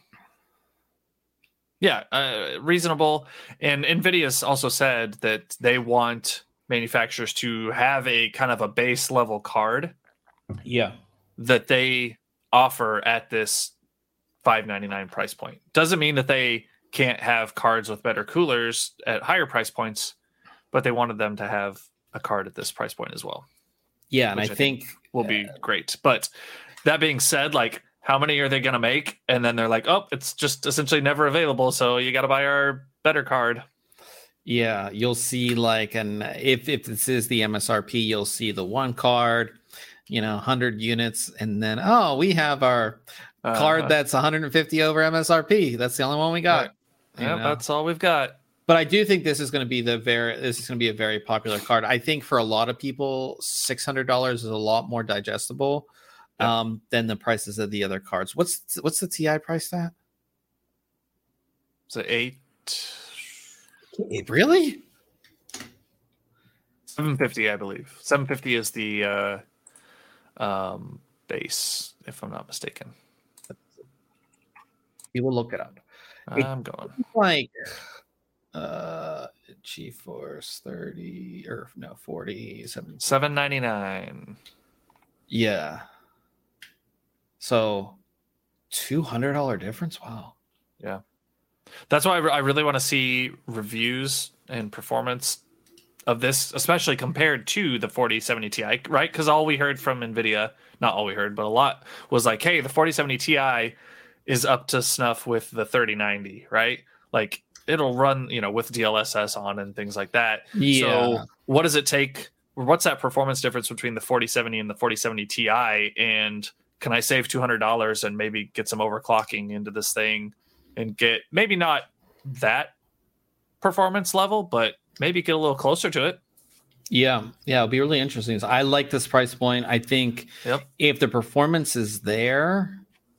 yeah, uh, reasonable. And NVIDIA's also said that they want manufacturers to have a kind of a base level card. Yeah. That they offer at this five ninety-nine price point. Doesn't mean that they can't have cards with better coolers at higher price points, but they wanted them to have a card at this price point as well. Yeah, and I, I think, think will uh, be great. But that being said, like, how many are they going to make? And then they're like, oh, it's just essentially never available, so you got to buy our better card. Yeah, you'll see like an if if this is the M S R P, you'll see the one card, you know, one hundred units, and then oh, we have our uh, card that's one hundred fifty over M S R P. That's the only one we got. Right. Yeah, that's all we've got. But I do think this is going to be the very this is going to be a very popular card. I think for a lot of people, six hundred dollars is a lot more digestible yeah. um, than the prices of the other cards. What's what's the T I price at? It's an eight. It really? seven fifty, I believe. seven fifty is the uh, um, base, if I'm not mistaken. We will look it up. I'm it, going. Like uh, GeForce thirty or no forty seven seven ninety-nine. Yeah. So two hundred dollars difference. Wow. Yeah. That's why I, re- I really want to see reviews and performance of this, especially compared to the forty seventy Ti, right? Because all we heard from NVIDIA, not all we heard, but a lot, was like, hey, the forty seventy Ti is up to snuff with the thirty ninety, right? Like, it'll run, you know, with D L S S on and things like that. Yeah. So what does it take? What's that performance difference between the forty seventy and the forty seventy Ti? And can I save two hundred dollars and maybe get some overclocking into this thing and get maybe not that performance level, but maybe get a little closer to it? Yeah, yeah, it'll be really interesting. So I like this price point. I think yep. if the performance is there,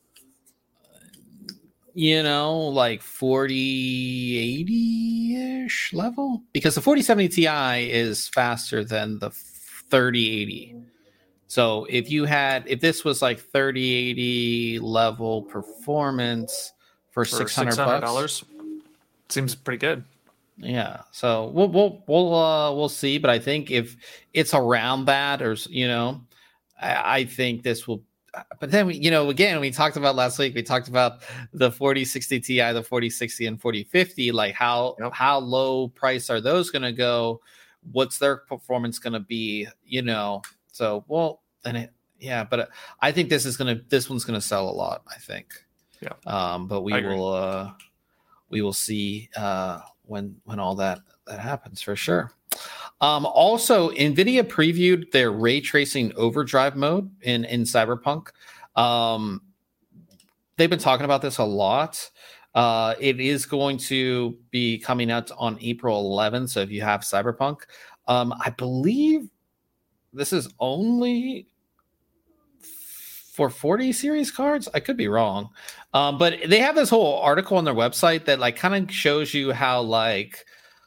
you know, like forty eighty-ish level, because the forty seventy Ti is faster than the thirty eighty. So if you had, if this was like thirty eighty level performance for, for six hundred dollars, seems pretty good. Yeah, so we'll we'll we'll uh, we'll see, but I think if it's around that, or you know, I, I think this will. But then we, you know, again, we talked about last week. We talked about the forty sixty Ti, the forty sixty, and forty fifty. Like how yep. how low price are those going to go? What's their performance going to be? You know, so well, and it, yeah, but I think this is gonna this one's going to sell a lot. I think. Yeah. Um, but we will uh, we will see. Uh, when when all that that happens for sure. Um also, NVIDIA previewed their ray tracing overdrive mode in in Cyberpunk. Um they've been talking about this a lot. Uh, it is going to be coming out on April eleventh. So if you have Cyberpunk, um, I believe this is only for forty series cards. I could be wrong. Um, but they have this whole article on their website that like kind of shows you how like,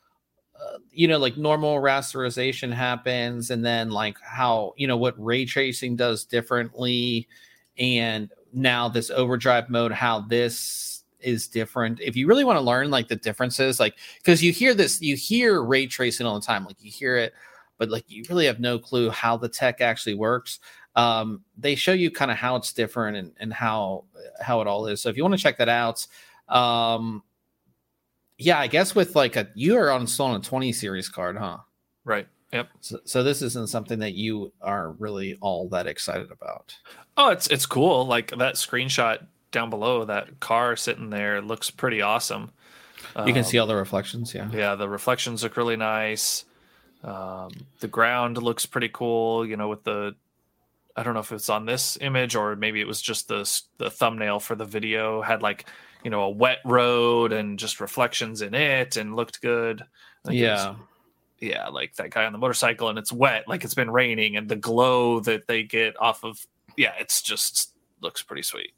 uh, you know, like normal rasterization happens, and then like how, you know, what ray tracing does differently. And now this overdrive mode, how this is different. If you really want to learn like the differences, like, because you hear this, you hear ray tracing all the time, like you hear it, but like you really have no clue how the tech actually works. Um, they show you kind of how it's different and, and how how it all is. So if you want to check that out, um, yeah, I guess with like a you are on still on a twenty series card, huh? Right. Yep. So, so this isn't something that you are really all that excited about. Oh, it's it's cool. Like that screenshot down below, that car sitting there looks pretty awesome. You can um, see all the reflections. Yeah. Yeah, the reflections look really nice. Um, the ground looks pretty cool. You know, with the I don't know if it's on this image or maybe it was just the the thumbnail for the video had like, you know, a wet road and just reflections in it and looked good. Like yeah. Was, yeah. Like that guy on the motorcycle and it's wet, like it's been raining, and the glow that they get off of. Yeah. It's just looks pretty sweet.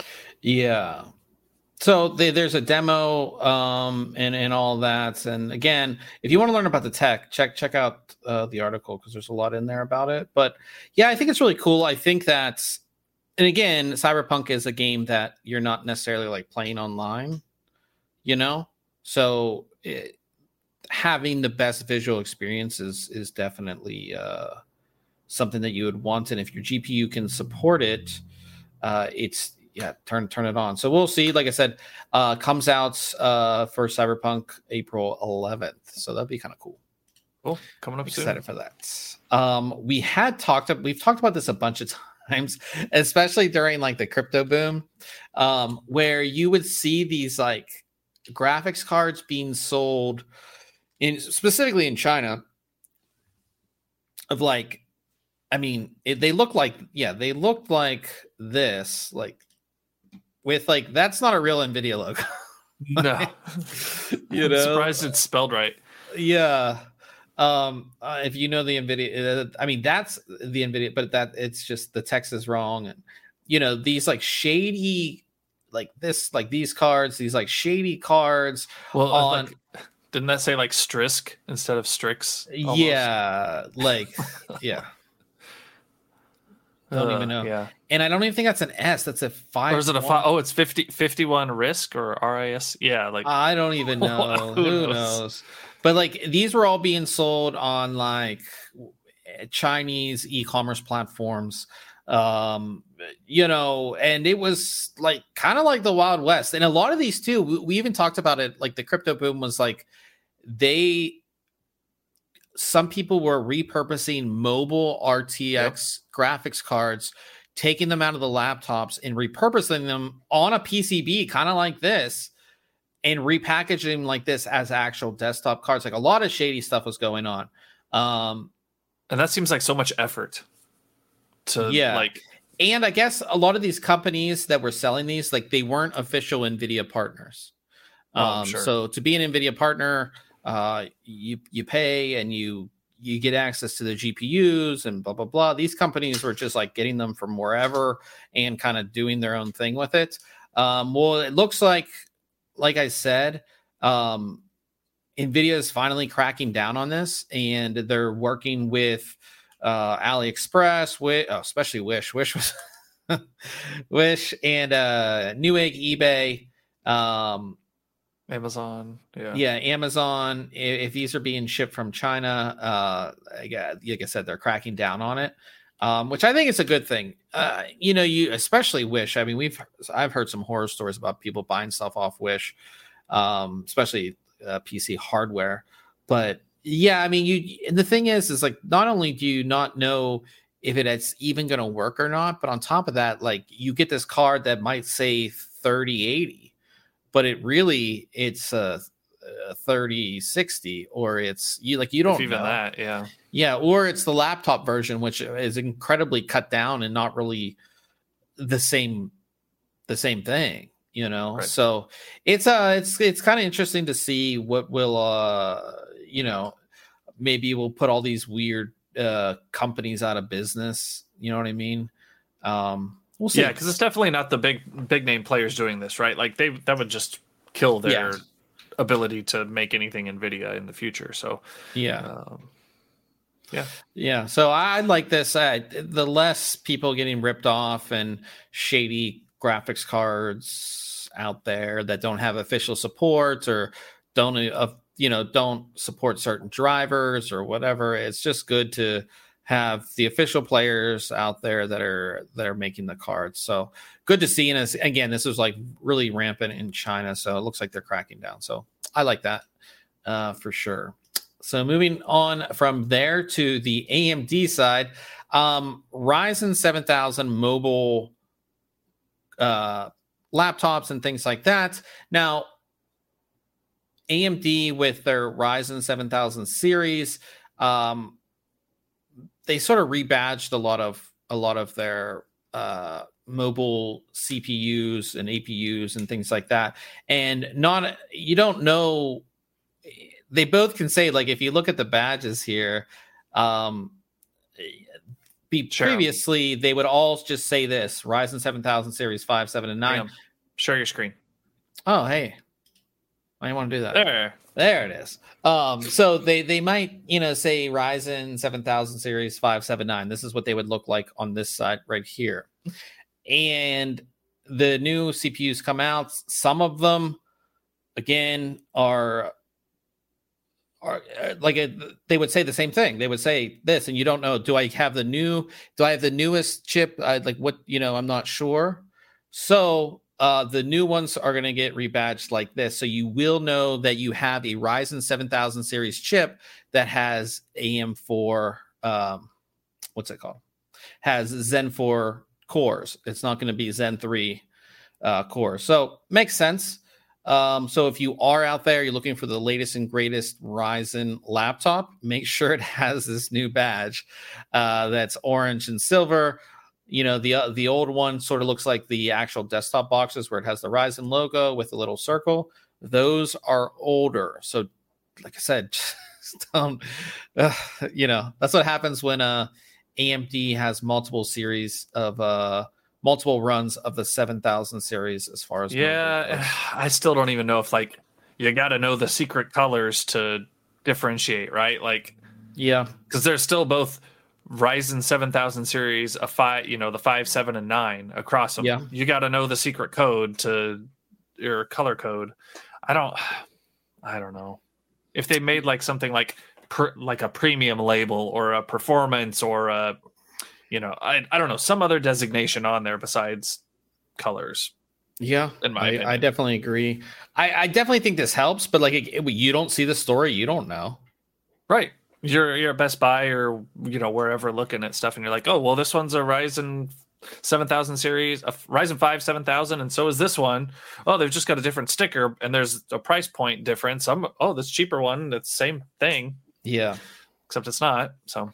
Yeah. So they, there's a demo um, and, and all that. And again, if you want to learn about the tech, check check out uh, the article because there's a lot in there about it. But yeah, I think it's really cool. I think that, and again, Cyberpunk is a game that you're not necessarily like playing online, you know? So it, having the best visual experience is, is definitely uh, something that you would want. And if your G P U can support it, uh, it's, yeah, turn turn it on. So we'll see. Like I said, uh, comes out uh, for Cyberpunk April eleventh. So that'd be kind of cool. Cool. Coming up I'm soon. excited for that. Um, we had talked. We've talked about this a bunch of times, especially during like the crypto boom, um, where you would see these like graphics cards being sold in specifically in China. Of like, I mean, it, they look like yeah, they looked like this, like. With like that's not a real NVIDIA logo. No, you I'm know, surprised it's spelled right. Yeah, um, uh, if you know the NVIDIA, uh, I mean that's the NVIDIA, but that it's just the text is wrong, and you know these like shady, like this, like these cards, these like shady cards. Well, on like, didn't that say like Strisk instead of Strix? Almost? Yeah, like yeah. Don't uh, even know. Yeah. And I don't even think that's an S. That's a five. Or is it a five? Oh, it's fifty, fifty-one Risk or R I S? Yeah. Like I don't even know. Who, Who knows? knows? But like these were all being sold on like Chinese e-commerce platforms. Um, you know, and it was like kind of like the Wild West. And a lot of these too, we, we even talked about it. Like the crypto boom was like they some people were repurposing mobile R T X yep. graphics cards, taking them out of the laptops and repurposing them on a P C B, kind of like this, and repackaging them like this as actual desktop cards. Like a lot of shady stuff was going on. Um, and that seems like so much effort to yeah. like. And I guess a lot of these companies that were selling these, like they weren't official NVIDIA partners. Oh, um, sure. So to be an NVIDIA partner, uh, you you pay and you you get access to the G P Us and blah blah blah. These companies were just like getting them from wherever and kind of doing their own thing with it. Um, well, it looks like, like I said, um, NVIDIA is finally cracking down on this, and they're working with uh, AliExpress, with oh, especially Wish, Wish was Wish, and uh, Newegg, eBay. Um, Amazon, yeah, yeah, Amazon. If, if these are being shipped from China, uh, like I said, they're cracking down on it, um, which I think is a good thing. Uh, you know, you especially Wish. I mean, we've I've heard some horror stories about people buying stuff off Wish, um, especially uh, P C hardware. But yeah, I mean, you. And the thing is, is like not only do you not know if it's even going to work or not, but on top of that, like you get this card that might say thirty eighty. But it really it's a, a thirty sixty, or it's you like you don't if even know. that, yeah, yeah, or it's the laptop version, which is incredibly cut down and not really the same the same thing, you know. Right. So it's uh it's it's kind of interesting to see what will uh you know, maybe we'll put all these weird uh companies out of business, you know what I mean? Um we'll see. Yeah, because it's definitely not the big big name players doing this, right? Like they that would just kill their Yeah. ability to make anything NVIDIA in the future. So Yeah. um, yeah. Yeah. So I like this. Uh, the less people getting ripped off and shady graphics cards out there that don't have official support or don't, uh, you know, don't support certain drivers or whatever. It's just good to have the official players out there that are that are making the cards. So good to see. And as, again, this was like really rampant in China, so it looks like they're cracking down. So I like that uh, for sure. So moving on from there to the A M D side, um, Ryzen seven thousand mobile uh, laptops and things like that. Now, A M D with their Ryzen seven thousand series, um, they sort of rebadged a lot of a lot of their uh, mobile C P Us and A P Us and things like that. And not you don't know. They both can say, like, if you look at the badges here, um, be Sure. previously they would all just say this: Ryzen seven thousand series five, seven, and nine. Share your screen. Oh, hey, I want to do that. There. There it is. Um, so they they might, you know, say Ryzen seven thousand series five seven nine. This is what they would look like on this side right here. And the new C P Us come out. Some of them, again, are are like a, they would say the same thing. They would say this, and you don't know. Do I have the new? Do I have the newest chip? I, like what? You know, I'm not sure. So. Uh, the new ones are going to get rebadged like this. So you will know that you have a Ryzen seven thousand series chip that has A M four, um, what's it called? Has Zen four cores. It's not going to be Zen three uh, cores. So makes sense. Um, so if you are out there, you're looking for the latest and greatest Ryzen laptop, make sure it has this new badge uh, that's orange and silver. You know, the uh, the old one sort of looks like the actual desktop boxes where it has the Ryzen logo with a little circle. Those are older. So, like I said, just don't, uh, you know, that's what happens when uh, A M D has multiple series of uh, multiple runs of the seven thousand series as far as. Yeah, I still don't even know if, like, you got to know the secret colors to differentiate, right? Like, yeah, because they're still both Ryzen seven thousand series, a five, you know, the five, seven, and nine across them. Yeah. You got to know the secret code to your color code. I don't, I don't know if they made like something like per, like a premium label or a performance or a, you know, I I don't know, some other designation on there besides colors. Yeah, in my I, opinion. I definitely agree. I, I definitely think this helps, but like it, it, you don't see the story, you don't know. Right. You're you're at Best Buy or, you know, wherever looking at stuff, and you're like, oh, well, this one's a Ryzen seven thousand series, a Ryzen five seven thousand, and so is this one. Oh, they've just got a different sticker, and there's a price point difference. I'm oh, this cheaper one, it's the same thing. Yeah, except it's not. So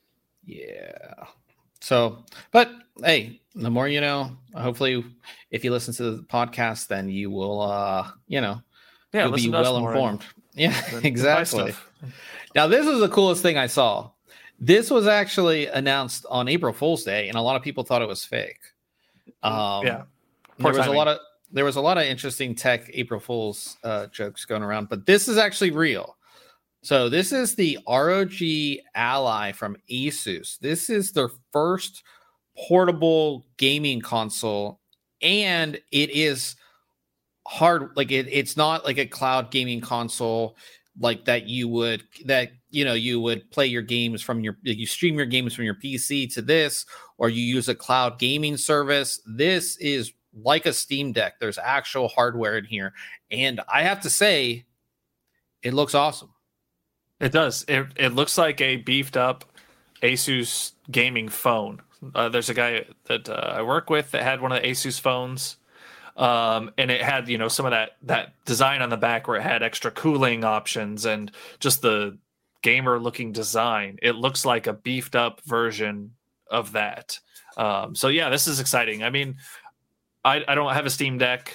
yeah. So, but hey, the more you know. Hopefully, if you listen to the podcast, then you will, uh, you know, yeah, you'll be well informed. Yeah, exactly. Now, this is the coolest thing I saw. This was actually announced on April Fool's Day, and a lot of people thought it was fake. Um, yeah, there was timing. a lot of there was a lot of interesting tech April Fool's uh, jokes going around, but this is actually real. So this is the R O G Ally from Asus. This is their first portable gaming console, and it is hard. Like it, it's not like a cloud gaming console like that you would that you know you would play your games from your you stream your games from your P C to this, or you use a cloud gaming service. This is like a Steam Deck. There's actual hardware in here, and I have to say, it looks awesome. It does. It it looks like a beefed up Asus gaming phone. Uh, there's a guy that uh, I work with that had one of the Asus phones. Um, and it had, you know, some of that, that design on the back where it had extra cooling options and just the gamer looking design. It looks like a beefed up version of that. Um, so yeah, this is exciting. I mean, I, I don't have a Steam Deck,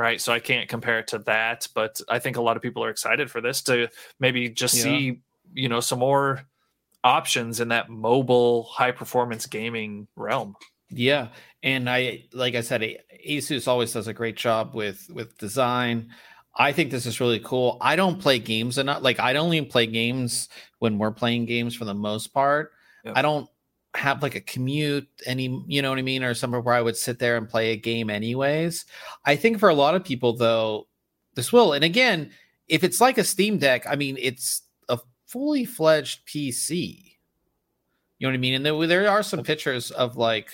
right? So I can't compare it to that, but I think a lot of people are excited for this to maybe just Yeah. see, you know, some more options in that mobile high performance gaming realm. Yeah, and I like I said, Asus always does a great job with with design. I think this is really cool. I don't play games enough. Like I only play games when we're playing games for the most part. Yep. I don't have like a commute any, you know what I mean, or somewhere where I would sit there and play a game anyways. I think for a lot of people though, this will. And again, if it's like a Steam Deck, I mean, it's a fully fledged P C. You know what I mean? And there, there are some pictures of like,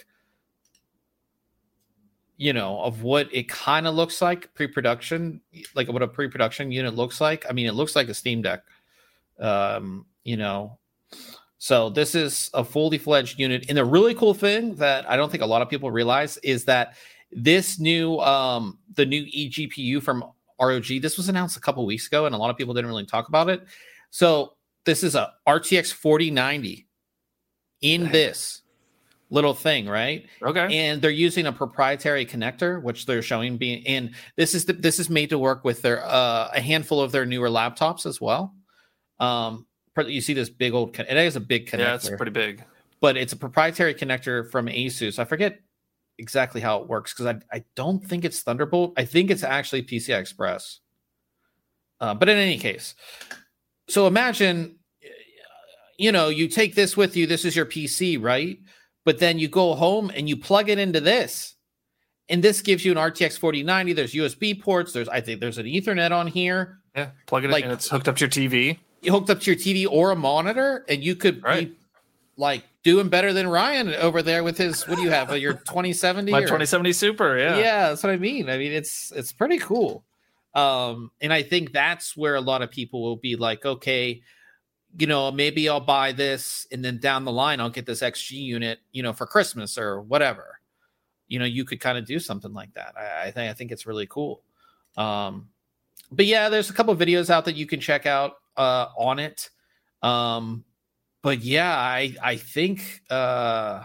you know, of what it kind of looks like pre-production, like what a pre-production unit looks like. I mean, it looks like a Steam Deck, um, you know. So this is a fully fledged unit. And the really cool thing that I don't think a lot of people realize is that this new, um, the new eGPU from R O G, this was announced a couple weeks ago, and a lot of people didn't really talk about it. So this is a R T X forty ninety in Dang. This little thing, right? Okay. And they're using a proprietary connector, which they're showing being, and this is the, this is made to work with their uh, a handful of their newer laptops as well. Um, you see this big old, it is a big connector. Yeah, it's pretty big, but it's a proprietary connector from Asus. I forget exactly how it works because I I don't think it's Thunderbolt. I think it's actually P C I Express. Uh, but in any case, so imagine, you know, you take this with you. This is your P C, right? But then you go home and you plug it into this. And this gives you an R T X forty ninety. There's U S B ports. There's, I think there's an Ethernet on here. Yeah, plug it like, in and it's hooked up to your T V. You hooked up to your T V or a monitor, and you could right. be like doing better than Ryan over there with his, what do you have? Your twenty seventy? My or? twenty seventy Super, yeah. Yeah, that's what I mean. I mean, it's it's pretty cool. Um, and I think that's where a lot of people will be like, okay, you know, maybe I'll buy this and then down the line I'll get this X G unit, you know, for Christmas or whatever. You know, you could kind of do something like that. I, I think I think it's really cool. Um, but yeah, there's a couple of videos out that you can check out uh, on it. Um, but yeah, I I think uh,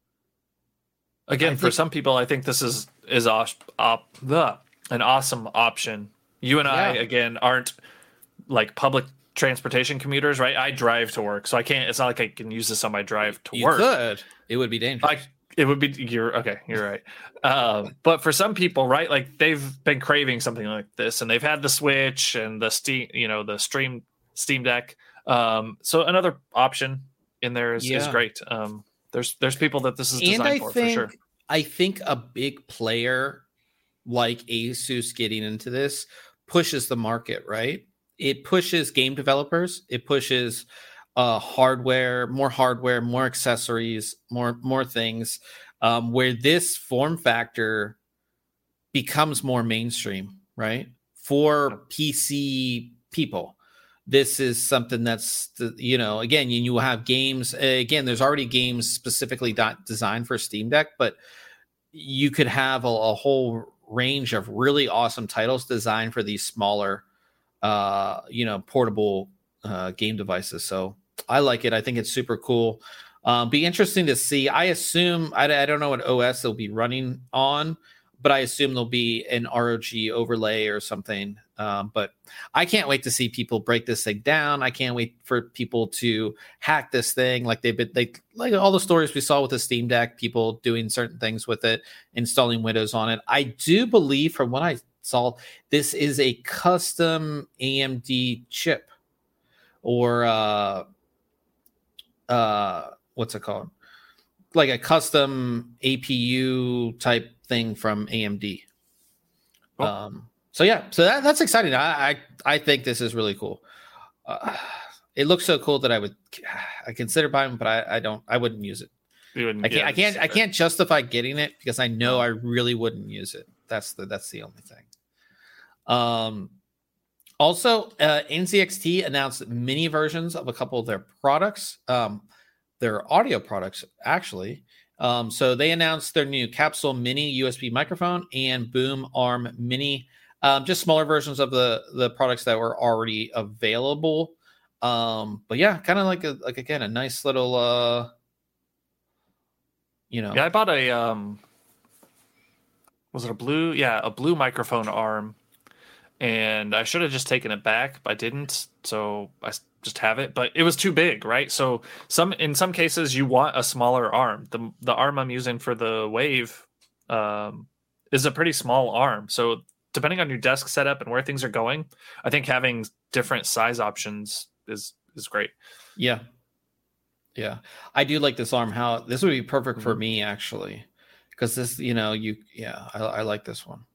again I for think, some people, I think this is is op, op, the an awesome option. You and I yeah. again aren't like public transportation commuters, right? I drive to work, so I can't. It's not like I can use this on my drive to you work. Could. It would be dangerous. Like it would be. You're okay. You're right. Um, but for some people, right? Like they've been craving something like this, and they've had the Switch and the Steam, you know, the Stream Steam Deck. Um, so another option in there is, yeah. is great. Um, there's there's people that this is designed and I for think, for sure. I think a big player like Asus getting into this pushes the market, right? It pushes game developers. It pushes uh, hardware, more hardware, more accessories, more more things. Um, where this form factor becomes more mainstream, right? For P C people, this is something that's, you know, again, you, you have games. Again, there's already games specifically not designed for Steam Deck, but you could have a, a whole range of really awesome titles designed for these smaller uh you know portable uh game devices. So I like it. I think it's super cool. Um be interesting to see. I assume I, I don't know what O S they'll be running on, but I assume there'll be an R O G overlay or something. Um but I can't wait to see people break this thing down. I can't wait for people to hack this thing like they've been they like all the stories we saw with the Steam Deck, people doing certain things with it, installing Windows on it. I do believe from what I saw, this is a custom A M D chip or uh uh what's it called, like a custom A P U type thing from A M D. Oh. Um so yeah, so that, that's exciting. I, I I think this is really cool. Uh, it looks so cool that I would I consider buying, but I, I don't I wouldn't use it. You wouldn't, I can't yeah, I can't I can't justify getting it because I know I really wouldn't use it. That's the that's the only thing. Um, also, uh, N Z X T announced mini versions of a couple of their products, um, their audio products, actually. Um, so they announced their new Capsule Mini U S B microphone and Boom Arm Mini, um, just smaller versions of the the products that were already available. Um, but yeah, kind of like a like again a nice little, uh, you know. Yeah, I bought a um. was it a blue? Yeah, a blue microphone arm. And I should have just taken it back, but I didn't. So I just have it. But it was too big, right? So some in some cases you want a smaller arm. The the arm I'm using for the Wave um, is a pretty small arm. So depending on your desk setup and where things are going, I think having different size options is is great. Yeah. Yeah. I do like this arm. How this would be perfect for me actually. Because this, you know, you yeah, I, I like this one.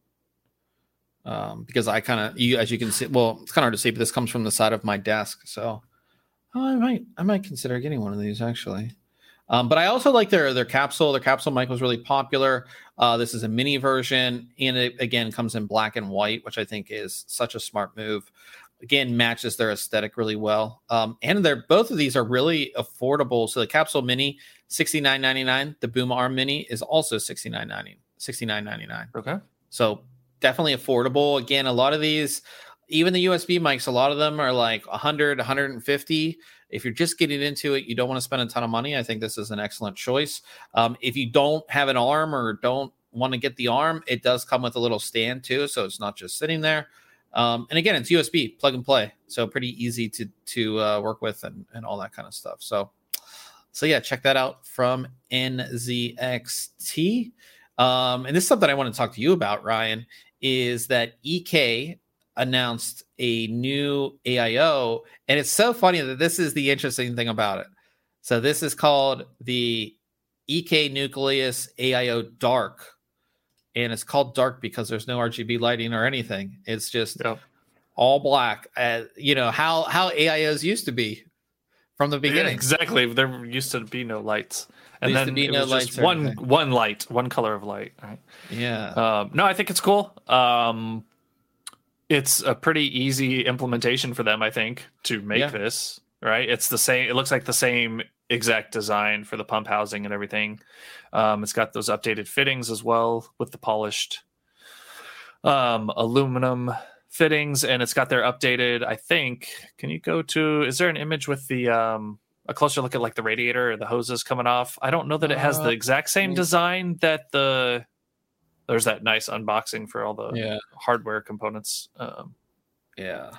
Um, because I kind of, you as you can see, well, it's kind of hard to see, but this comes from the side of my desk, so oh, I might, I might consider getting one of these actually. Um, but I also like their their capsule. Their capsule mic was really popular. Uh, this is a mini version, and it again comes in black and white, which I think is such a smart move. Again, matches their aesthetic really well. Um, and they're both of these are really affordable. So the capsule mini, sixty-nine ninety-nine. The Boom Arm Mini is also sixty-nine ninety-nine. Okay, so definitely affordable. Again, a lot of these, even the U S B mics, a lot of them are like one hundred, one hundred fifty. If you're just getting into it, you don't want to spend a ton of money. I think this is an excellent choice. Um, if you don't have an arm or don't want to get the arm, it does come with a little stand too. So it's not just sitting there. Um, and again, it's U S B plug and play. So pretty easy to, to uh, work with and, and all that kind of stuff. So, so yeah, check that out from N Z X T. Um, and this is something I want to talk to you about, Ryan, is that E K announced a new A I O, and it's so funny that this is the interesting thing about it. So this is called the E K Nucleus A I O Dark, and it's called Dark because there's no R G B lighting or anything. It's just yep. all black. Uh, you know how how A I Os used to be from the beginning. Yeah, exactly. There used to be no lights. And there used then to be it no was lights just one anything. one light, one color of light. Right? Yeah. Um, no, I think it's cool. Um, it's a pretty easy implementation for them, I think, to make yeah. this. Right? It's the same. It looks like the same exact design for the pump housing and everything. Um, it's got those updated fittings as well with the polished um, aluminum fittings, and it's got their updated. I think. Can you go to? Is there an image with the? Um, a closer look at like the radiator or the hoses coming off. I don't know that it has the exact same design that the there's that nice unboxing for all the yeah. hardware components. Um, yeah.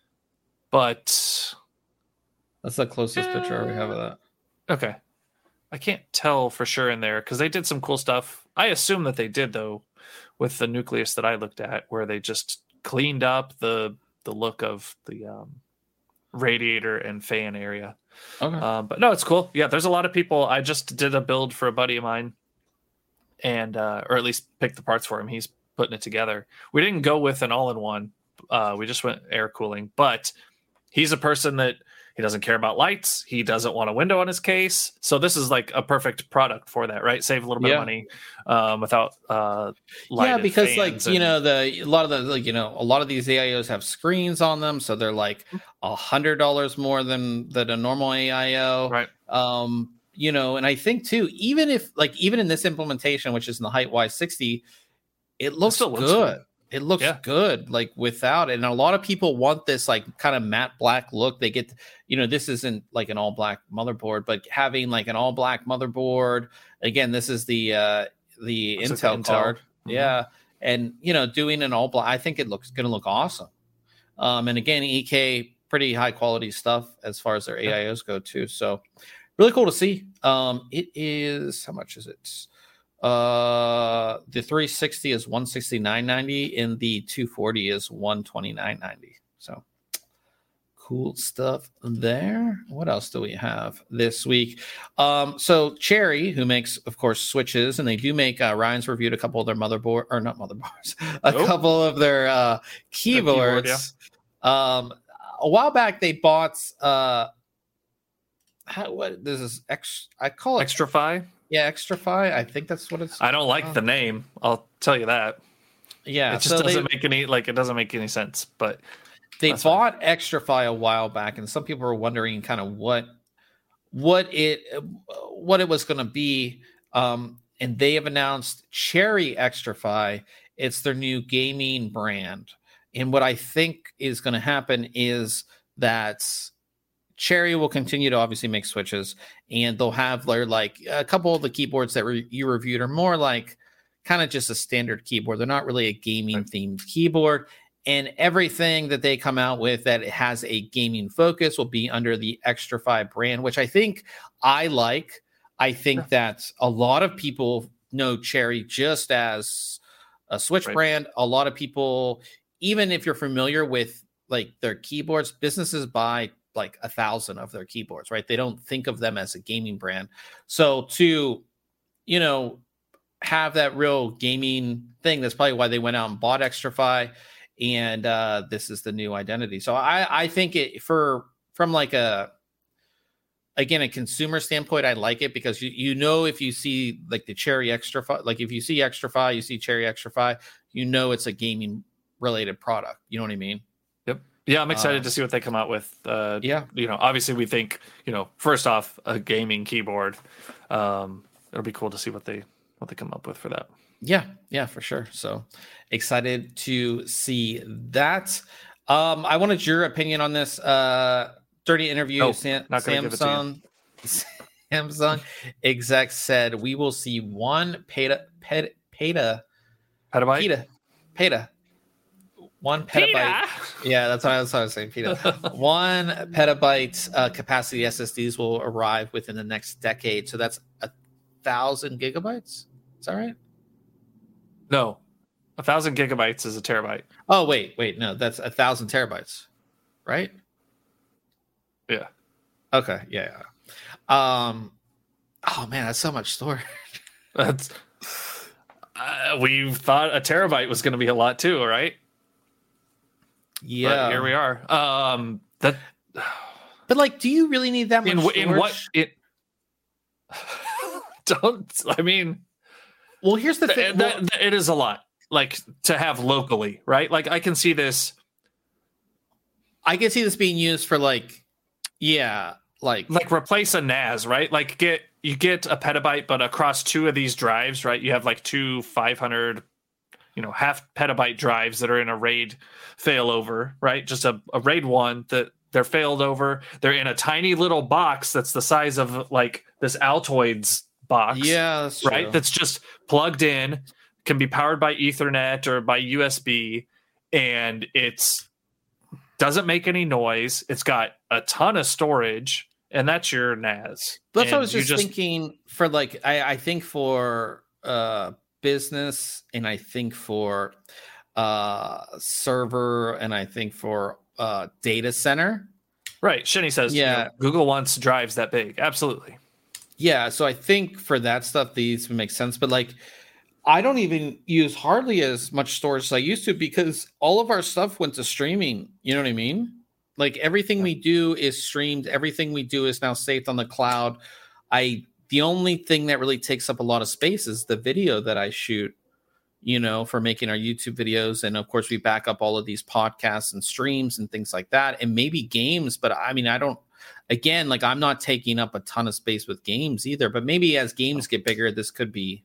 But that's the closest uh, picture we have of that. Okay. I can't tell for sure in there because they did some cool stuff. I assume that they did though with the Nucleus that I looked at where they just cleaned up the, the look of the um, radiator and fan area. Okay. Um, but no, it's cool. Yeah, there's a lot of people. I just did a build for a buddy of mine, and uh, or at least picked the parts for him. He's putting it together. We didn't go with an all-in-one. Uh, we just went air cooling. But he's a person that he doesn't care about lights. He doesn't want a window on his case. So this is like a perfect product for that, right? Save a little bit yeah. of money um, without uh, light. Yeah, because like and... you know the a lot of the like you know a lot of these A I Os have screens on them, so they're like a hundred dollars more than than a normal A I O, right? Um, you know, and I think too, even if like even in this implementation, which is in the Height Y sixty, it looks, it looks good. good. It looks yeah. good, like without it. And a lot of people want this like kind of matte black look. They get, you know, this isn't like an all black motherboard, but having like an all black motherboard. Again, this is the uh the Intel, like the card. Intel. Mm-hmm. Yeah. And you know, doing an all black, I think it looks gonna look awesome. Um, and again, E K, pretty high quality stuff as far as their A I Os go too. So really cool to see. Um, it is how much is it? Uh, the three sixty is one sixty-nine ninety, and the two forty is one twenty-nine ninety. So cool stuff there. What else do we have this week? Um, so Cherry, who makes, of course, switches, and they do make. Uh, Ryan's reviewed a couple of their motherboard, or not motherboards, a nope. couple of their uh, keyboards. Keyboard, yeah. Um, a while back, they bought. Uh, how, what this is? Ex, I call it Extrafy. Yeah, Extrafy. I think that's what it's. I don't like uh, the name. I'll tell you that. Yeah, it just so doesn't they, make any like it doesn't make any sense. But they bought fine. Extrafy a while back, and some people were wondering kind of what what it what it was going to be. Um, and they have announced Cherry Extrafy. It's their new gaming brand, and what I think is going to happen is that Cherry will continue to obviously make switches, and they'll have their like a couple of the keyboards that re- you reviewed are more like kind of just a standard keyboard. They're not really a gaming themed keyboard. And everything that they come out with that has a gaming focus will be under the XTRFI brand, which I think I like. I think yeah. that a lot of people know Cherry just as a Switch right. brand. A lot of people, even if you're familiar with like their keyboards, businesses buy like a thousand of their keyboards, right? They don't think of them as a gaming brand. So to, you know, have that real gaming thing, that's probably why they went out and bought XTRFI. And uh, this is the new identity. So I, I think it for from like a, again, a consumer standpoint, I like it because you, you know, if you see like the Cherry XTRFI, like if you see XTRFI, you see Cherry XTRFI, you know, it's a gaming related product. You know what I mean? Yep. Yeah. I'm excited uh, to see what they come out with. Uh, yeah. You know, obviously we think, you know, first off, a gaming keyboard. Um, it'll be cool to see what they, what they come up with for that. Yeah, yeah, for sure. So excited to see that. Um, I wanted your opinion on this uh, dirty interview. Oh, Sam- not Samsung, Samsung exec said we will see one peta, peta, peta, petabyte, peta, peta, one petabyte. Peta. Yeah, that's what I was, I was saying. Peta, one petabyte uh, capacity S S Ds will arrive within the next decade. So that's a thousand gigabytes. Is that right? No, a thousand gigabytes is a terabyte. Oh, wait, wait, no, that's a thousand terabytes, right? Yeah. Okay, yeah, yeah. Um, oh man, that's so much storage. That's uh, we thought a terabyte was going to be a lot too, right? Yeah. But here we are. Um, that. But like, do you really need that much? In, storage? in what it? Don't I mean? Well, here's the thing. Th- th- it is a lot, like to have locally, right? Like I can see this. I can see this being used for like, yeah, like like replace a N A S, right? Like get you get a petabyte, but across two of these drives, right? You have like two five hundred, you know, half petabyte drives that are in a RAID failover, right? Just a, a RAID one that they're failed over. They're in a tiny little box that's the size of like this Altoids box, yeah, that's right? true. That's just plugged in, can be powered by Ethernet or by U S B, and it's doesn't make any noise. It's got a ton of storage, and that's your N A S. That's and what I was just, just thinking for like I, I think for uh business, and I think for uh server, and I think for uh data center. Right. Shinny says, yeah, you know, Google wants drives that big. Absolutely. Yeah, so I think for that stuff, these would make sense. But like, I don't even use hardly as much storage as I used to because all of our stuff went to streaming. You know what I mean? Like everything we do is streamed. Everything we do is now saved on the cloud. I the only thing that really takes up a lot of space is the video that I shoot, you know, for making our YouTube videos. And of course, we back up all of these podcasts and streams and things like that, and maybe games. But I mean, I don't. Again, like I'm not taking up a ton of space with games either, but maybe as games get bigger, this could be,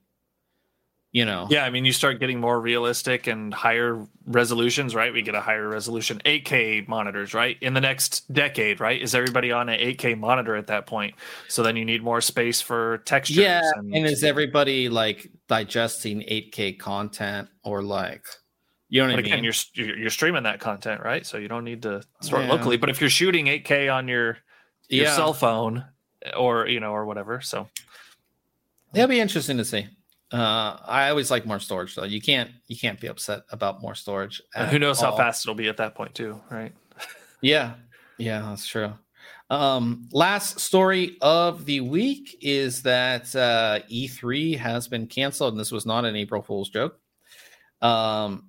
you know. Yeah, I mean, you start getting more realistic and higher resolutions, right? We get a higher resolution eight K monitors, right? In the next decade, right? Is everybody on an eight K monitor at that point? So then you need more space for textures. Yeah, and, and is everybody like digesting eight K content or like, you know what but I again, mean? You're you're streaming that content, right? So you don't need to store yeah. it locally. But if you're shooting eight K on your your yeah. cell phone or you know or whatever, so that'll be interesting to see. Uh, I always like more storage though. You can't you can't be upset about more storage. And who knows all. how fast it'll be at that point too, right? Yeah, yeah, that's true. Um, last story of the week is that uh, E three has been canceled, and this was not an April Fool's joke. Um,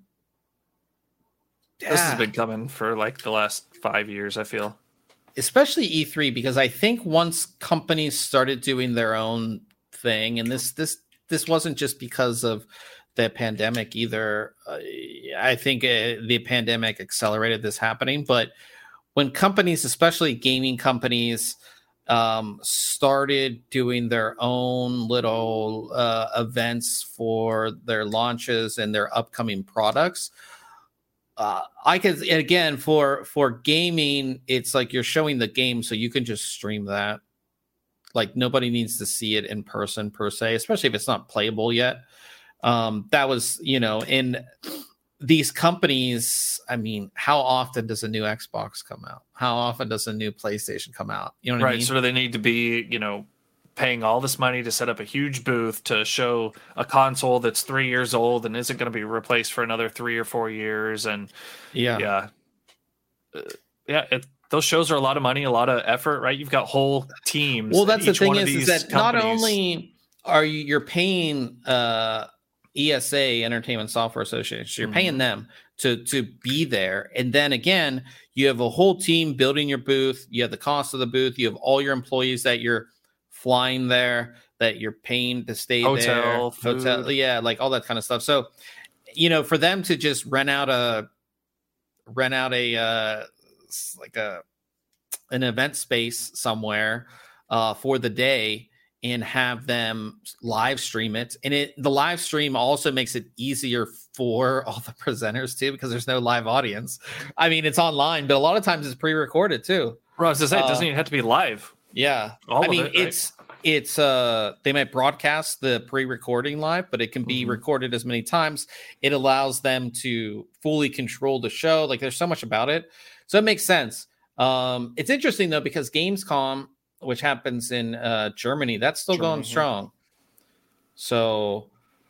This has been coming for like the last five years, I feel. Especially E three, because I think once companies started doing their own thing, and this this this wasn't just because of the pandemic either. Uh, I think uh, the pandemic accelerated this happening, but when companies, especially gaming companies, um, started doing their own little uh, events for their launches and their upcoming products, uh, I can again for for gaming, it's like you're showing the game, so you can just stream that. Like nobody needs to see it in person per se, especially if it's not playable yet. Um, that was, you know, in these companies, I mean, how often does a new Xbox come out? How often does a new PlayStation come out? You know what right. I mean? So they need to be, you know, paying all this money to set up a huge booth to show a console that's three years old and isn't going to be replaced for another three or four years. And Yeah. yeah, uh, yeah, it, those shows are a lot of money, a lot of effort, right? You've got whole teams. Well, that's the each thing one of is, is these that not companies- only are you you're paying uh, E S A, Entertainment Software Association, you're Mhm. paying them to to be there, and then again, you have a whole team building your booth. You have the cost of the booth. You have all your employees that you're flying there, that you're paying to stay Hotel, there, hotel, food. yeah, like all that kind of stuff. So, you know, for them to just rent out a rent out a uh, s- like a an event space somewhere uh, for the day and have them live stream it. And it the live stream also makes it easier for all the presenters too, because there's no live audience. I mean, it's online, but a lot of times it's pre-recorded too. Well, I was to say, it doesn't Uh, even have to be live. Yeah. All I of mean, it, right? it's it's uh they might broadcast the pre-recording live, but it can be Mhm. recorded as many times. It allows them to fully control the show. Like there's so much about it. So it makes sense. Um it's interesting though, because Gamescom, which happens in uh Germany, that's still Germany, going yeah. strong. So,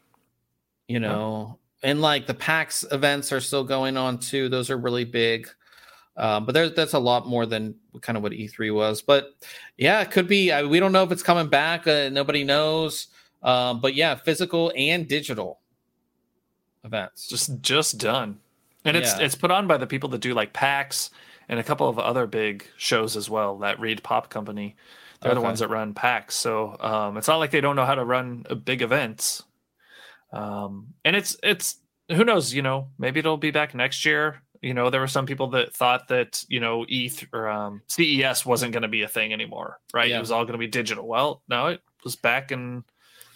you know, and like the PAX events are still going on too. Those are really big. Um, but there's that's a lot more than kind of what E three was. But yeah, it could be. I, we don't know if it's coming back. Uh, nobody knows. Um, but yeah, physical and digital events. Just just done. And it's Yeah. it's put on by the people that do like PAX and a couple of other big shows as well. That Reed Pop Company, they're the Okay. ones that run PAX. So um, it's not like they don't know how to run uh, big events. Um, and it's it's who knows, you know, maybe it'll be back next year. You know, there were some people that thought that, you know, E th- or um, C E S wasn't going to be a thing anymore, right? Yeah. It was all going to be digital. Well, no, it was back, and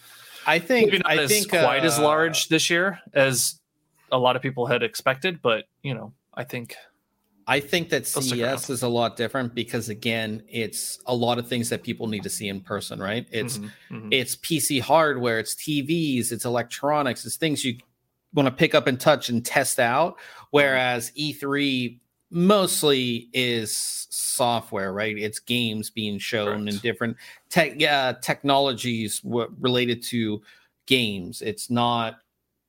I think. maybe not I as think quite as uh, large this year as a lot of people had expected, but you know, I think I think that They'll stick C E S is a lot different because again, it's a lot of things that people need to see in person, right? It's Mhm, mhm. it's P C hardware, it's T Vs, it's electronics, it's things you want to pick up and touch and test out. Whereas E three mostly is software, right? It's games being shown Correct. and different tech uh, technologies w- related to games. It's not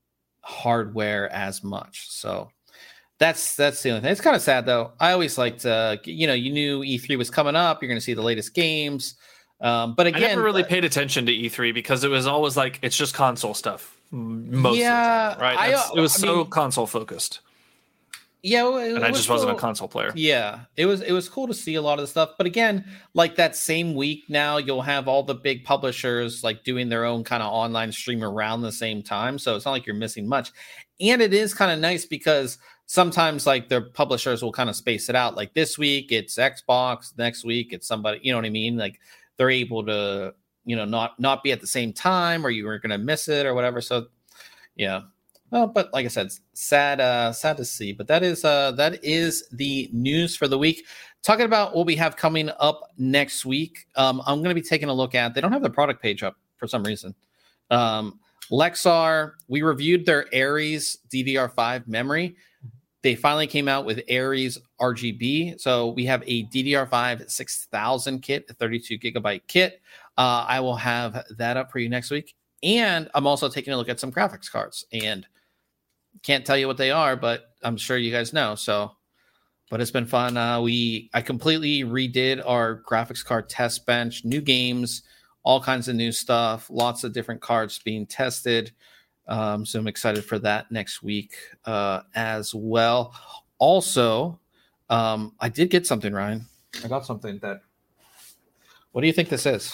hardware as much. So that's that's the only thing. It's kind of sad though. I always liked, uh, you know, you knew E three was coming up. You're going to see the latest games. Um, but again, I never really uh, paid attention to E three because it was always like it's just console stuff. m- Most Yeah, of the time, right? I, That's- it was I so mean- console focused, yeah, well, it and I was just wasn't a cool. console player. Yeah, it was it was cool to see a lot of the stuff. But again, like that same week now, you'll have all the big publishers like doing their own kind of online stream around the same time. So it's not like you're missing much. And it is kind of nice because sometimes like their publishers will kind of space it out. Like this week it's Xbox, next week it's somebody, you know what I mean? Like they're able to, you know, not not be at the same time, or you were going to miss it or whatever. So yeah. Well, but like I said, sad, uh, sad to see. But that is, uh, that is the news for the week. Talking about what we have coming up next week, um, I'm going to be taking a look at. They don't have the product page up for some reason. Um, Lexar, we reviewed their Aries D D R five memory. They finally came out with Aries R G B. So we have a D D R five six thousand kit, a thirty-two gigabyte kit. Uh, I will have that up for you next week. And I'm also taking a look at some graphics cards, and can't tell you what they are, but I'm sure you guys know. So, but it's been fun. Uh, we I completely redid our graphics card test bench, new games, all kinds of new stuff, lots of different cards being tested. Um, so I'm excited for that next week uh, as well. Also, um, I did get something, Ryan. I got something that. What do you think this is?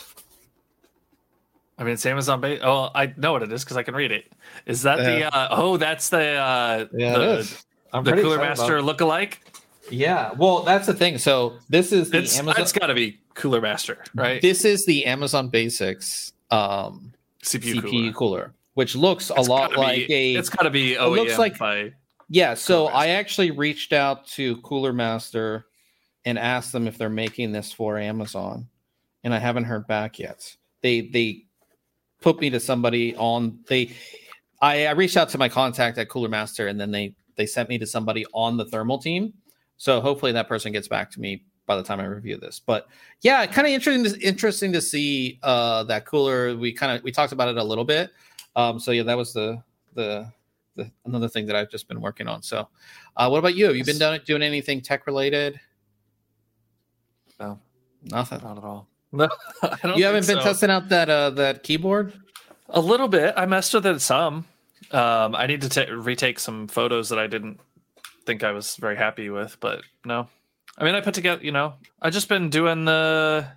I mean, it's Amazon base. Oh, I know what it is because I can read it. Is that the? Uh, oh, that's the. Uh, Yeah, the, it is. I'm the pretty Cooler excited Master about lookalike. Yeah, well, that's the thing. So this is the It's Amazon. it's got to be Cooler Master, right? This is the Amazon Basics um, C P U, C P U cooler. cooler, which looks a It's lot gotta like be, a. It's got to be O E M looks like- by. Yeah, so Cooler I Master. actually reached out to Cooler Master and asked them if they're making this for Amazon, and I haven't heard back yet. They they put me to somebody on they. I, I reached out to my contact at Cooler Master, and then they they sent me to somebody on the thermal team. So hopefully that person gets back to me by the time I review this. But yeah, kind of interesting to, interesting to see uh, that cooler. We kind of we talked about it a little bit. Um, so yeah, that was the, the the another thing that I've just been working on. So uh, what about you? Have you been doing doing anything tech related? No, nothing. Not at all. No, I don't you haven't been so. testing out that uh, that keyboard? A little bit. I messed with it some. Um, I need to t- retake some photos that I didn't think I was very happy with, but no. I mean, I put together, you know, I just been doing the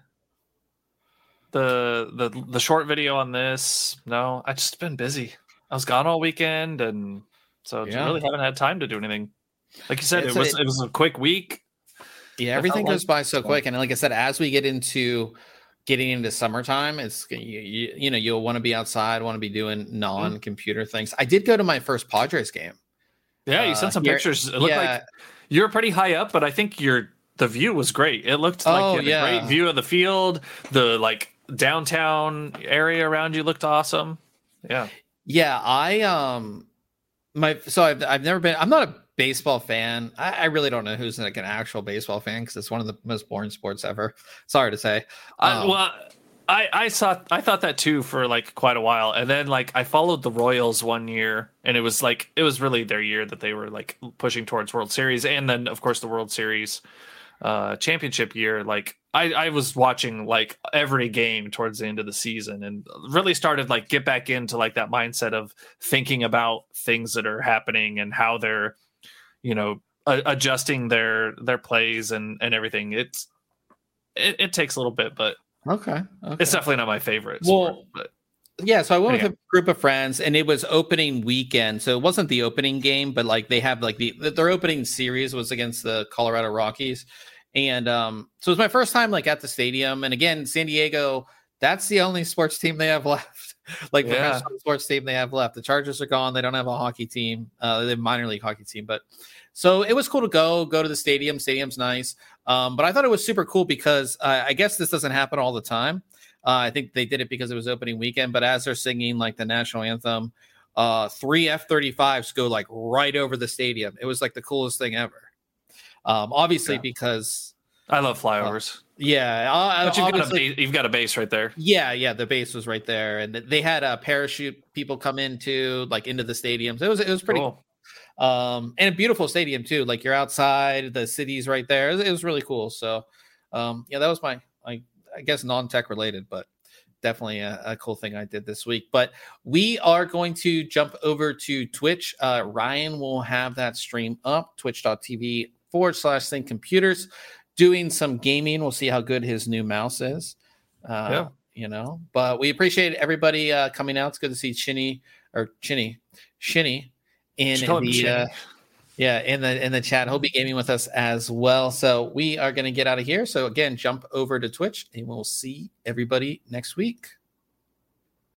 the the the short video on this. No, I just been busy. I was gone all weekend, and so yeah. really haven't had time to do anything. Like you said, it's it was a, it was a quick week. Yeah, everything goes like, by so quick, and like I said, as we get into getting into summertime, it's you, you, you know you'll want to be outside, want to be doing non-computer mm-hmm. things. I did go to my first Padres game. Yeah, you sent some uh, pictures. It looked yeah. like you were pretty high up, but I think your the view was great. It looked like oh, you had yeah. a great view of the field. The like downtown area around you looked awesome. Yeah, yeah. I um my so I've I've never been. I'm not a baseball fan. I, I really don't know who's like an actual baseball fan because it's one of the most boring sports ever. Sorry to say. Um, uh, well. I, I saw I thought that too for like quite a while, and then like I followed the Royals one year, and it was like it was really their year that they were like pushing towards World Series, and then of course the World Series uh, championship year. Like I, I was watching like every game towards the end of the season, and really started like get back into like that mindset of thinking about things that are happening and how they're, you know, a- adjusting their their plays and and everything. It's it, it takes a little bit, but. Okay, okay. It's definitely not my favorite well, sport, but yeah, so I went with a group of friends, and it was opening weekend. So it wasn't the opening game, but like they have like the their opening series was against the Colorado Rockies. And um, so it was my first time like at the stadium. And again, San Diego, that's the only sports team they have left. like yeah. professional sports team they have left. The Chargers are gone. They don't have a hockey team. Uh, they have a minor league hockey team, but so it was cool to go, go to the stadium. Stadium's nice. Um, but I thought it was super cool because uh, I guess this doesn't happen all the time. Uh, I think they did it because it was opening weekend, but as they're singing like the national anthem, uh, three F thirty-fives go like right over the stadium. It was like the coolest thing ever. Um, obviously yeah. because I love flyovers. Uh, yeah. Uh, but you've got, a, you've got a base right there. Yeah. Yeah. The base was right there. And they had a parachute people come into like into the stadiums. It was, it was pretty cool. Um, and a beautiful stadium too. Like you're outside, the city's right there. It was, it was really cool. So, um, yeah, that was my, my I guess non-tech related, but definitely a, a cool thing I did this week. But we are going to jump over to Twitch. Uh, Ryan will have that stream up, twitch.tv forward slash think computers, doing some gaming. We'll see how good his new mouse is. Uh, yeah. You know, but we appreciate everybody uh, coming out. It's good to see Chinny or Chinny, Shinny. In the uh, yeah, in the in the chat, he'll be gaming with us as well. So we are going to get out of here. So again, jump over to Twitch, and we'll see everybody next week.